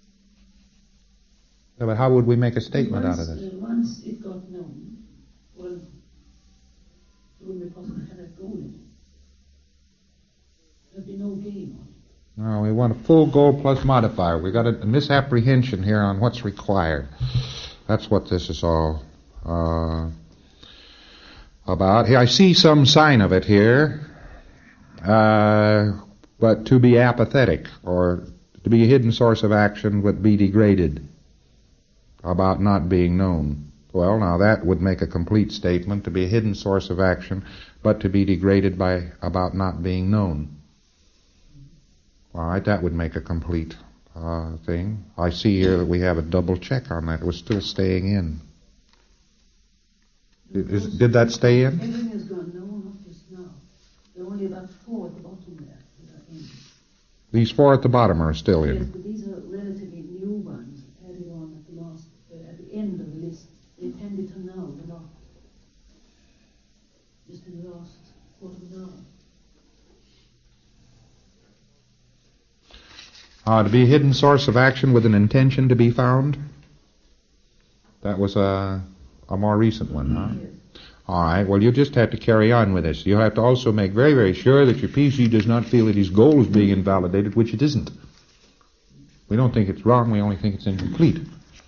Yeah, but how would we make a statement once, out of this? Uh, once it got known, well, there wouldn't be possible to have that goal in it. There'd be no game on it. No, we want a full goal plus modifier. We got a, a misapprehension here on what's required. That's what this is all uh, about. Here, I see some sign of it here. Uh, but to be apathetic or To be a hidden source of action would be degraded about not being known. Well, now that would make a complete statement, to be a hidden source of action, but to be degraded by about not being known. All right, that would make a complete uh, thing. I see here that we have a double check on that. It was still staying in. Is, did that stay in? Everything has gone. No, not just now. There are only about four at the bottom there that are in. These four at the bottom are still Yes, in. but these are relatively new ones added on at the last, uh, at the end of the list. They tended to now, they're not. Just in the last quarter of an hour. Uh, to be a hidden source of action with an intention to be found. That was a, a more recent one, huh? Yes. All right, well, you just have to carry on with this. You have to also make very, very sure that your P C does not feel that his goal is being invalidated, which it isn't. We don't think it's wrong, we only think it's incomplete.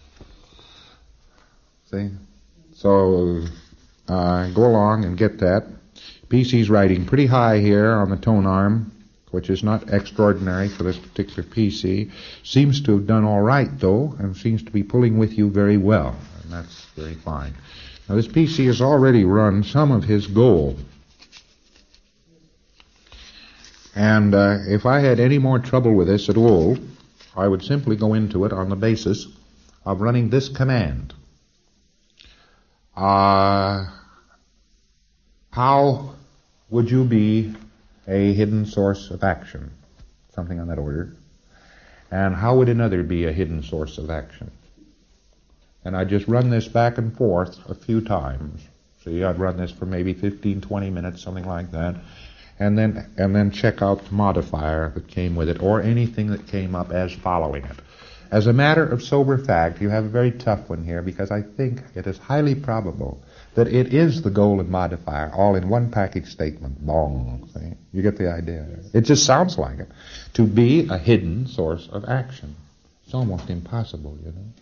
See? So, uh, go along and get that. P C's writing pretty high here on the tone arm, which is not extraordinary for this particular P C. Seems to have done all right, though, and seems to be pulling with you very well, and that's very fine. Now, this P C has already run some of his goal. And uh, if I had any more trouble with this at all, I would simply go into it on the basis of running this command. Uh, how would you be a hidden source of action? Something on that order. And how would another be a hidden source of action? And I'd just run this back and forth a few times. See, I'd run this for maybe fifteen, twenty minutes, something like that. And then, and then check out the modifier that came with it, or anything that came up as following it. As a matter of sober fact, you have a very tough one here, because I think it is highly probable that it is the goal and modifier, all in one package statement. Bong. See? You get the idea. It just sounds like it. To be a hidden source of action. It's almost impossible, you know.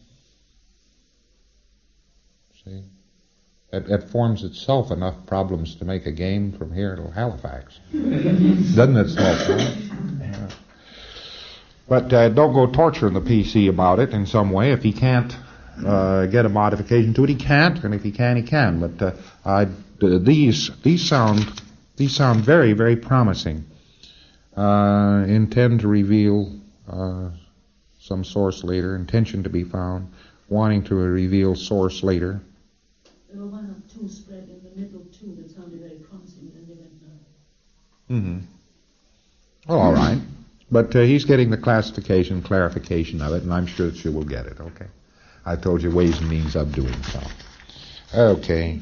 See? It, it forms itself enough problems to make a game from here to Halifax. Doesn't it, Small? Yeah. But uh, don't go torturing the P C about it in some way. If he can't uh, get a modification to it, he can't, and if he can, he can. But uh, uh, these these sound these sound very, very promising. Uh, intend to reveal uh, some source later. Intention to be found. Wanting to reveal source later. There were one or two spread in the middle too that sounded very promising, and then they went now. Mm-hmm. Oh, all right. But uh, he's getting the classification, clarification of it, and I'm sure that you will get it, okay? I told you ways and means of doing so. Okay.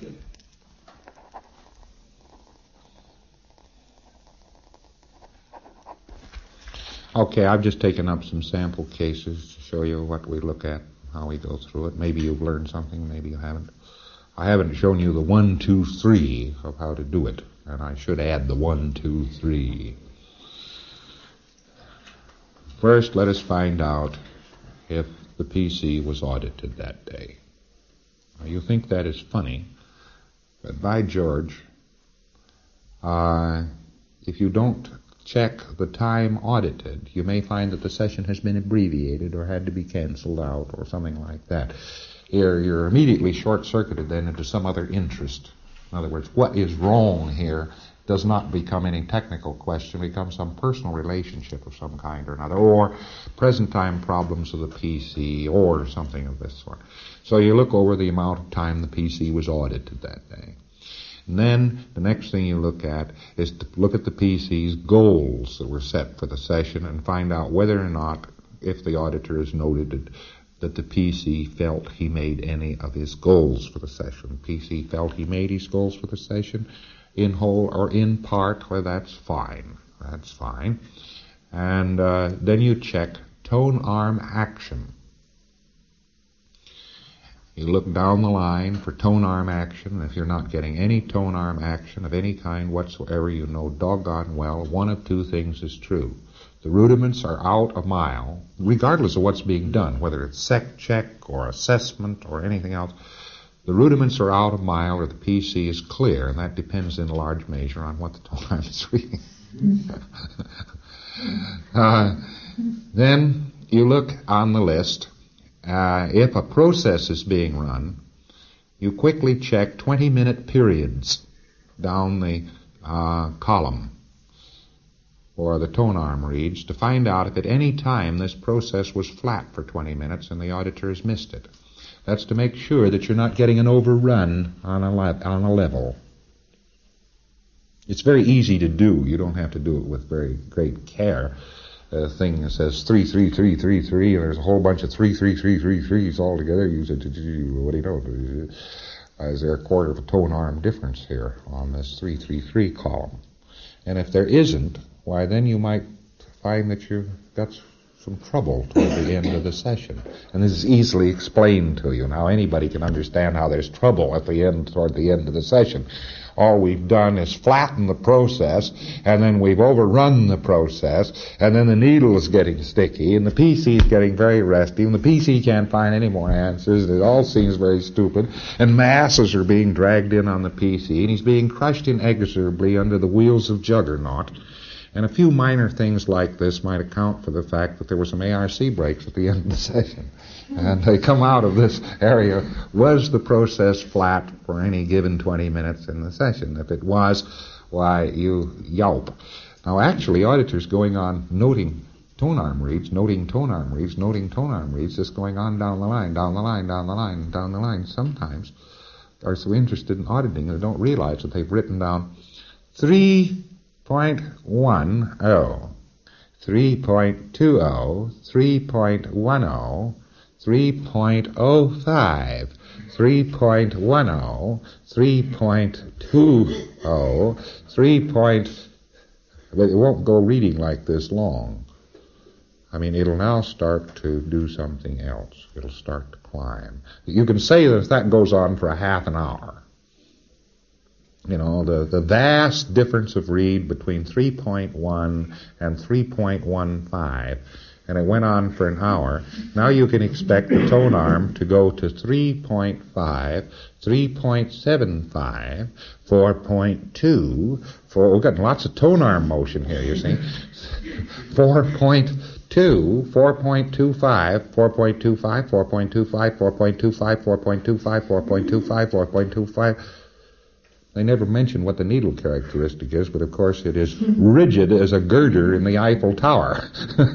Okay, I've just taken up some sample cases to show you what we look at, how we go through it. Maybe you've learned something, maybe you haven't. I haven't shown you the one, two, three of how to do it, and I should add the one, two, three. First, let us find out if the P C was audited that day. Now, you think that is funny, but by George, uh, if you don't check the time audited, you may find that the session has been abbreviated or had to be canceled out or something like that. You're, you're immediately short-circuited then into some other interest. In other words, what is wrong here does not become any technical question, it becomes some personal relationship of some kind or another, or present time problems of the P C, or something of this sort. So you look over the amount of time the P C was audited that day. And then the next thing you look at is to look at the P C's goals that were set for the session and find out whether or not, if the auditor has noted that the P C felt he made any of his goals for the session. P C felt he made his goals for the session in whole or in part, well, that's fine. That's fine. And uh, then you check tone arm action. You look down the line for tone arm action. If you're not getting any tone arm action of any kind whatsoever, you know doggone well one of two things is true. The rudiments are out a mile, regardless of what's being done, whether it's sec check or assessment or anything else. The rudiments are out a mile or the P C is clear, and that depends in large measure on what the tone arm is reading. uh, Then you look on the list. Uh, if a process is being run, you quickly check twenty-minute periods down the uh, column or the tone arm reads to find out if at any time this process was flat for twenty minutes and the auditor has missed it. That's to make sure that you're not getting an overrun on a, le- on a level. It's very easy to do. You don't have to do it with very great care. A thing that says three, three, three, three, three, and there's a whole bunch of three, three, three, three, threes all together. You say, what do you know? Is there a quarter of a tone arm difference here on this three, three, three column? And if there isn't, why then you might find that you've got some trouble toward the end of the session. And this is easily explained to you. Now anybody can understand how there's trouble at the end, toward the end of the session. All we've done is flatten the process, and then we've overrun the process, and then the needle is getting sticky, and the P C is getting very resty, and the P C can't find any more answers, and it all seems very stupid, and masses are being dragged in on the P C, and he's being crushed inexorably under the wheels of juggernaut. And a few minor things like this might account for the fact that there were some A R C breaks at the end of the session. And they come out of this area, was the process flat for any given twenty minutes in the session? If it was, why, you yelp. Now actually, auditors going on noting tone arm reads, noting tone arm reads, noting tone arm reads, just going on down the line, down the line, down the line, down the line, sometimes are so interested in auditing they don't realize that they've written down three point one oh, three point two oh, three point one oh, three point oh five, three point one oh, three point two oh, three point... But it won't go reading like this long. I mean, it'll now start to do something else. It'll start to climb. You can say that if that goes on for a half an hour, you know, the, the vast difference of read between three point one and three point one five, and it went on for an hour. Now you can expect the tone arm to go to three point five, three point seven five, four point two, four, we've got lots of tone arm motion here, you see, four point two, four point two five, four point two five, four point two five, four point two five, four point two five, four point two five, four point two five. They never mention what the needle characteristic is, but of course it is rigid as a girder in the Eiffel Tower.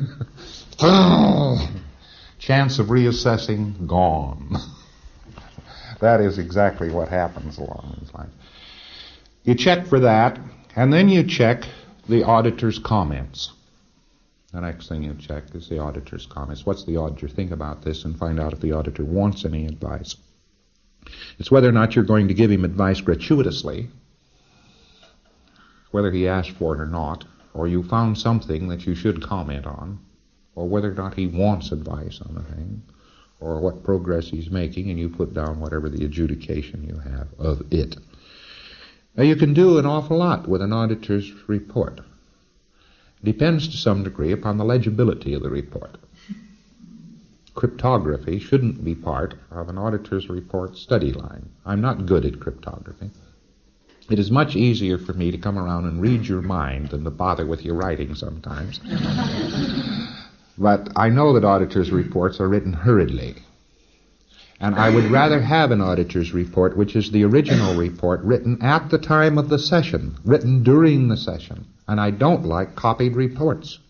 Oh, chance of reassessing gone. That is exactly what happens along these lines. You check for that, and then you check the auditor's comments. The next thing you check is the auditor's comments. What's the auditor think about this, and find out if the auditor wants any advice. It's whether or not you're going to give him advice gratuitously, whether he asked for it or not, or you found something that you should comment on, or whether or not he wants advice on the thing, or what progress he's making, and you put down whatever the adjudication you have of it. Now, you can do an awful lot with an auditor's report. It depends to some degree upon the legibility of the report. Cryptography shouldn't be part of an auditor's report study line. I'm not good at cryptography. It is much easier for me to come around and read your mind than to bother with your writing sometimes. But I know that auditors' reports are written hurriedly. And I would rather have an auditor's report, which is the original report, written at the time of the session, written during the session. And I don't like copied reports.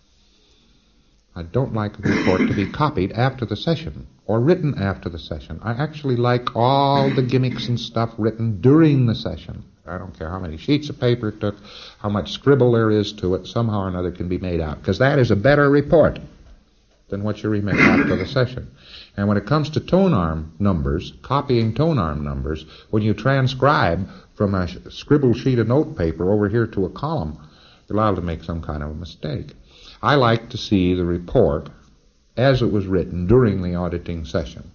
I don't like a report to be copied after the session or written after the session. I actually like all the gimmicks and stuff written during the session. I don't care how many sheets of paper it took, how much scribble there is to it, somehow or another can be made out, because that is a better report than what you remember after the session. And when it comes to tone arm numbers, copying tone arm numbers, when you transcribe from a scribbled sheet of note paper over here to a column, you're liable to make some kind of a mistake. I like to see the report as it was written during the auditing session.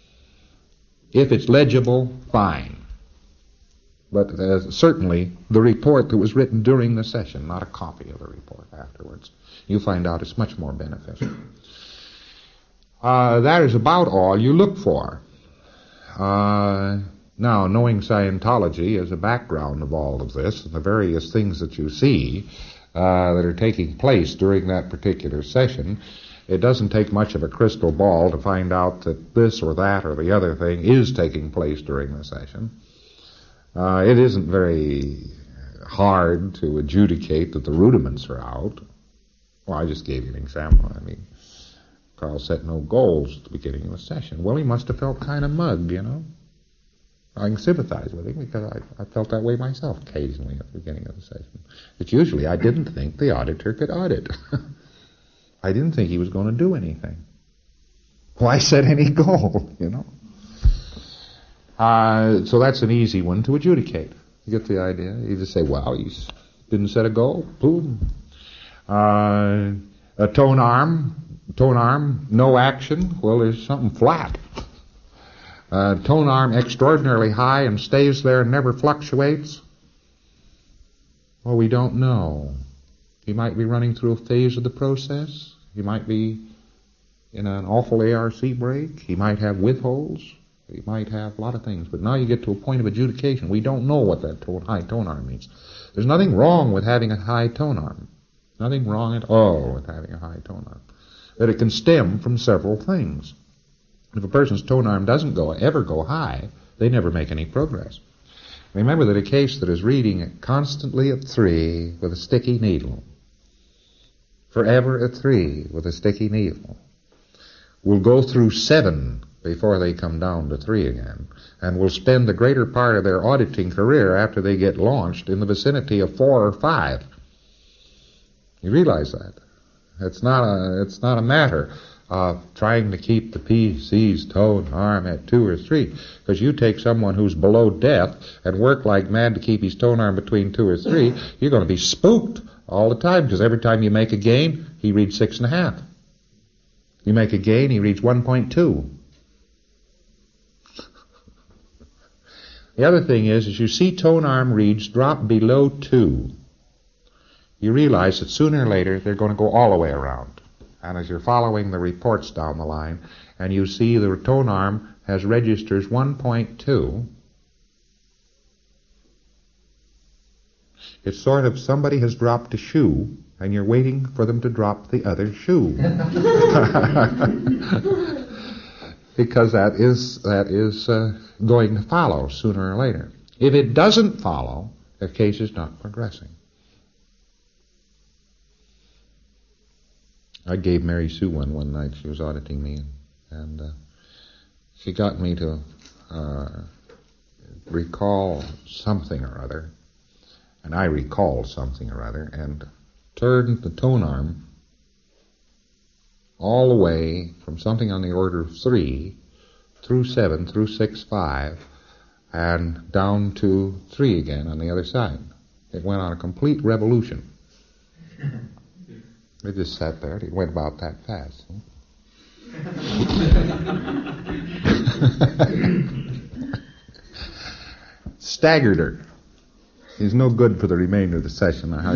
If it's legible, fine. But uh, certainly the report that was written during the session, not a copy of the report afterwards. You find out it's much more beneficial. Uh, that is about all you look for. Uh, now, knowing Scientology as a background of all of this and the various things that you see, uh, that are taking place during that particular session. It doesn't take much of a crystal ball to find out that this or that or the other thing is taking place during the session. Uh, it isn't very hard to adjudicate that the rudiments are out. Well, I just gave you an example. I mean, Carl set no goals at the beginning of the session. Well, he must have felt kind of mugged, you know. I can sympathize with him because I, I felt that way myself occasionally at the beginning of the session. But usually I didn't think the auditor could audit. I didn't think he was going to do anything. Why set any goal, you know? Uh, so that's an easy one to adjudicate. You get the idea? You just say, well, he didn't set a goal. Boom. Uh, a tone arm, tone arm, no action. Well, there's something flat. Uh, tone arm extraordinarily high and stays there and never fluctuates. Well, we don't know. He might be running through a phase of the process. He might be in an awful A R C break. He might have withholds. He might have a lot of things. But now you get to a point of adjudication. We don't know what that tone, high tone arm means. There's nothing wrong with having a high tone arm. Nothing wrong at all with having a high tone arm. But it can stem from several things. If a person's tone arm doesn't go ever go high, they never make any progress. Remember that a case that is reading constantly at three with a sticky needle, forever at three with a sticky needle, will go through seven before they come down to three again, and will spend the greater part of their auditing career after they get launched in the vicinity of four or five. You realize that? It's not a, it's not a matter of trying to keep the P C's tone arm at two or three, because you take someone who's below death and work like mad to keep his tone arm between two or three, you're going to be spooked all the time, because every time you make a gain, he reads six and a half. You make a gain, he reads one point two. The other thing is, as you see tone arm reads drop below two, you realize that sooner or later they're going to go all the way around. And as you're following the reports down the line, and you see the tone arm has registers one point two, it's sort of somebody has dropped a shoe, and you're waiting for them to drop the other shoe. Because that is, that is uh, going to follow sooner or later. If it doesn't follow, the case is not progressing. I gave Mary Sue one one night. She was auditing me, and uh, she got me to uh, recall something or other, and I recalled something or other, and turned the tone arm all the way from something on the order of three through seven, through six, five, and down to three again on the other side. It went on a complete revolution. It just sat there. It went about that fast. Staggered her. He's no good for the remainder of the session. I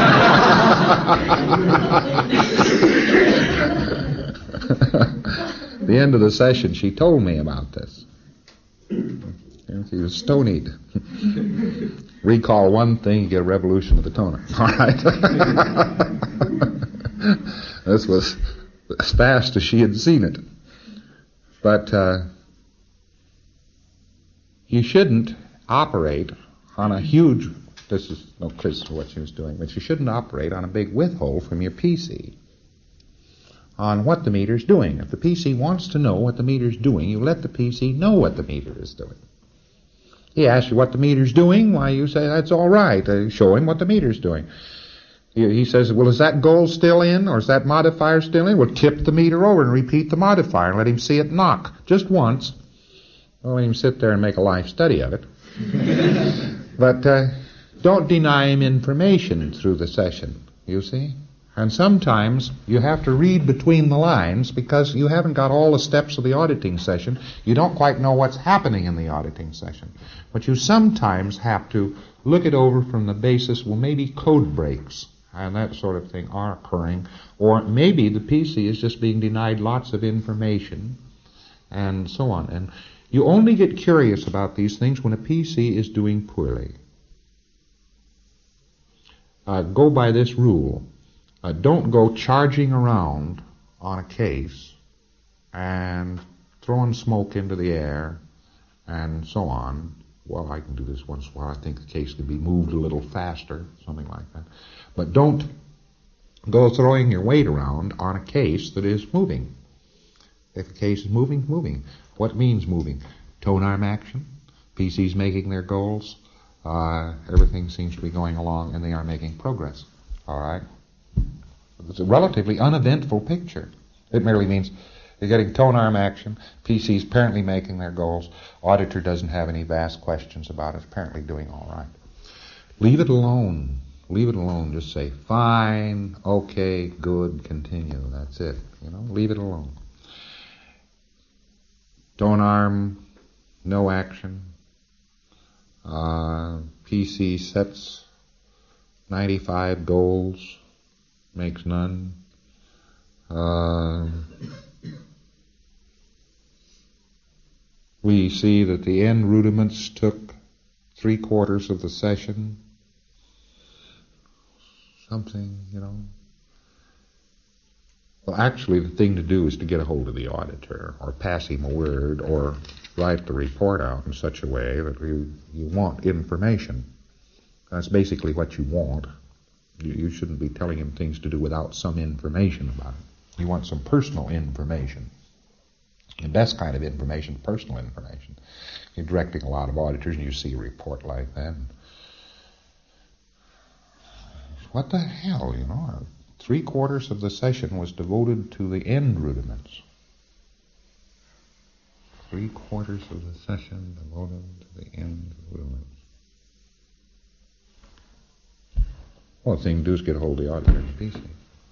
The end of the session, she told me about this. She was stonied. Recall one thing, you get a revolution of the toner. All right. This was as fast as she had seen it. But uh, you shouldn't operate on a huge, this is no criticism of what she was doing, but you shouldn't operate on a big withhold from your P C on what the meter's doing. If the P C wants to know what the meter's doing, you let the P C know what the meter is doing. He asks you what the meter's doing, why you say that's all right. Uh, show him what the meter's doing. He, he says, well, is that goal still in, or is that modifier still in? Well, tip the meter over and repeat the modifier and let him see it knock just once. Don't let him sit there and make a life study of it. But uh, don't deny him information through the session, you see. And sometimes you have to read between the lines because you haven't got all the steps of the auditing session. You don't quite know what's happening in the auditing session. But you sometimes have to look it over from the basis, well, maybe code breaks and that sort of thing are occurring. Or maybe the P C is just being denied lots of information and so on. And you only get curious about these things when a P C is doing poorly. uh, go by this rule. Uh, don't go charging around on a case and throwing smoke into the air and so on. Well, I can do this once in a while. I think the case can be moved a little faster, something like that. But don't go throwing your weight around on a case that is moving. If a case is moving, moving. What means moving? Tone arm action. P C's making their goals. Uh, everything seems to be going along, and they are making progress. All right? It's a relatively uneventful picture. It merely means you're getting tone arm action. P C's apparently making their goals. Auditor doesn't have any vast questions about it. Apparently doing all right. Leave it alone. Leave it alone. Just say, fine, okay, good, continue. That's it. You know, leave it alone. Tone arm, no action. Uh, P C sets ninety-five goals, makes none. Uh, we see that the end rudiments took three quarters of the session. Something, you know. Well, actually, the thing to do is to get a hold of the auditor, or pass him a word, or write the report out in such a way that you, you want information. That's basically what you want. You, you shouldn't be telling him things to do without some information about it. You want some personal information. The best kind of information, personal information. You're directing a lot of auditors and you see a report like that. What the hell, you know? Three quarters of the session was devoted to the end rudiments. Three quarters of the session devoted to the end rudiments. Well, the thing to do is get a hold of the auditor and the P C.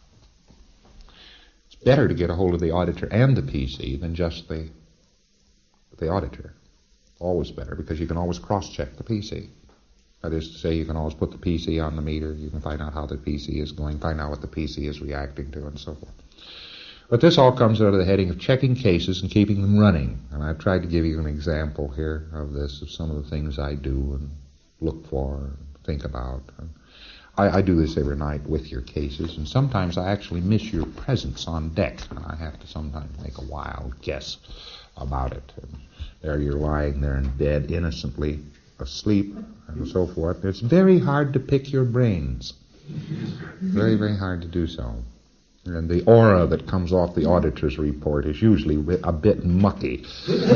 It's better to get a hold of the auditor and the P C than just the the auditor. Always better, because you can always cross-check the P C. That is to say, you can always put the P C on the meter, you can find out how the P C is going, find out what the P C is reacting to, and so forth. But this all comes out of the heading of checking cases and keeping them running. And I've tried to give you an example here of this, of some of the things I do and look for and think about. And I, I do this every night with your cases, and sometimes I actually miss your presence on deck, and I have to sometimes make a wild guess about it. And there you're lying there in bed innocently asleep and so forth. It's very hard to pick your brains. Very, very hard to do so. And the aura that comes off the auditor's report is usually a bit mucky.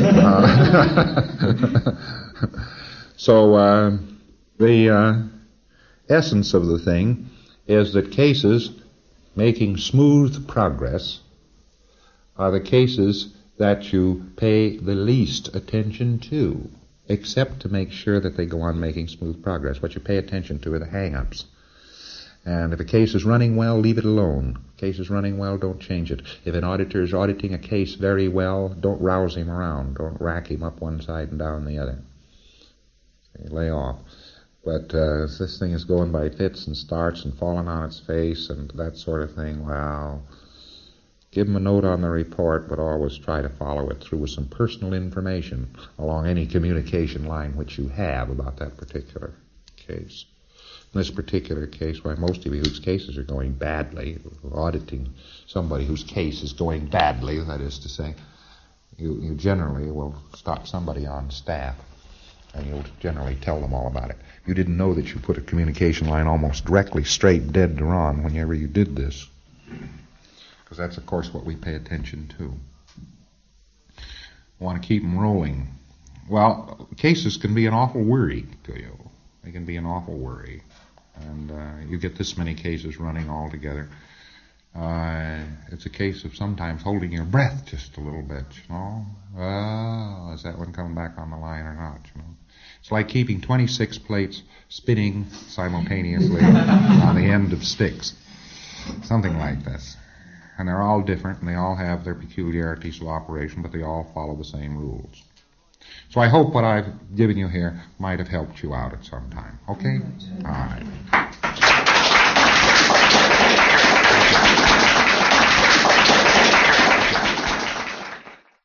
Uh, so uh, the uh, essence of the thing is that cases making smooth progress are the cases that you pay the least attention to, except to make sure that they go on making smooth progress. What you pay attention to are the hang-ups. And if a case is running well, leave it alone. If a case is running well, don't change it. If an auditor is auditing a case very well, don't rouse him around. Don't rack him up one side and down the other. Lay off. But uh, if this thing is going by fits and starts and falling on its face and that sort of thing, well, give him a note on the report, but always try to follow it through with some personal information along any communication line which you have about that particular case. In this particular case, why most of you whose cases are going badly, auditing somebody whose case is going badly, that is to say, you, you generally will stop somebody on staff and you'll generally tell them all about it. You didn't know that you put a communication line almost directly straight dead to Ron whenever you did this. Because that's, of course, what we pay attention to. We want to keep them rolling. Well, cases can be an awful worry to you. They can be an awful worry. And uh, you get this many cases running all together. Uh, it's a case of sometimes holding your breath just a little bit, you know. Oh, is that one coming back on the line or not, you know? It's like keeping twenty-six plates spinning simultaneously on the end of sticks. Something like this. And they're all different, and they all have their peculiarities of operation, but they all follow the same rules. So I hope what I've given you here might have helped you out at some time. Okay? All right.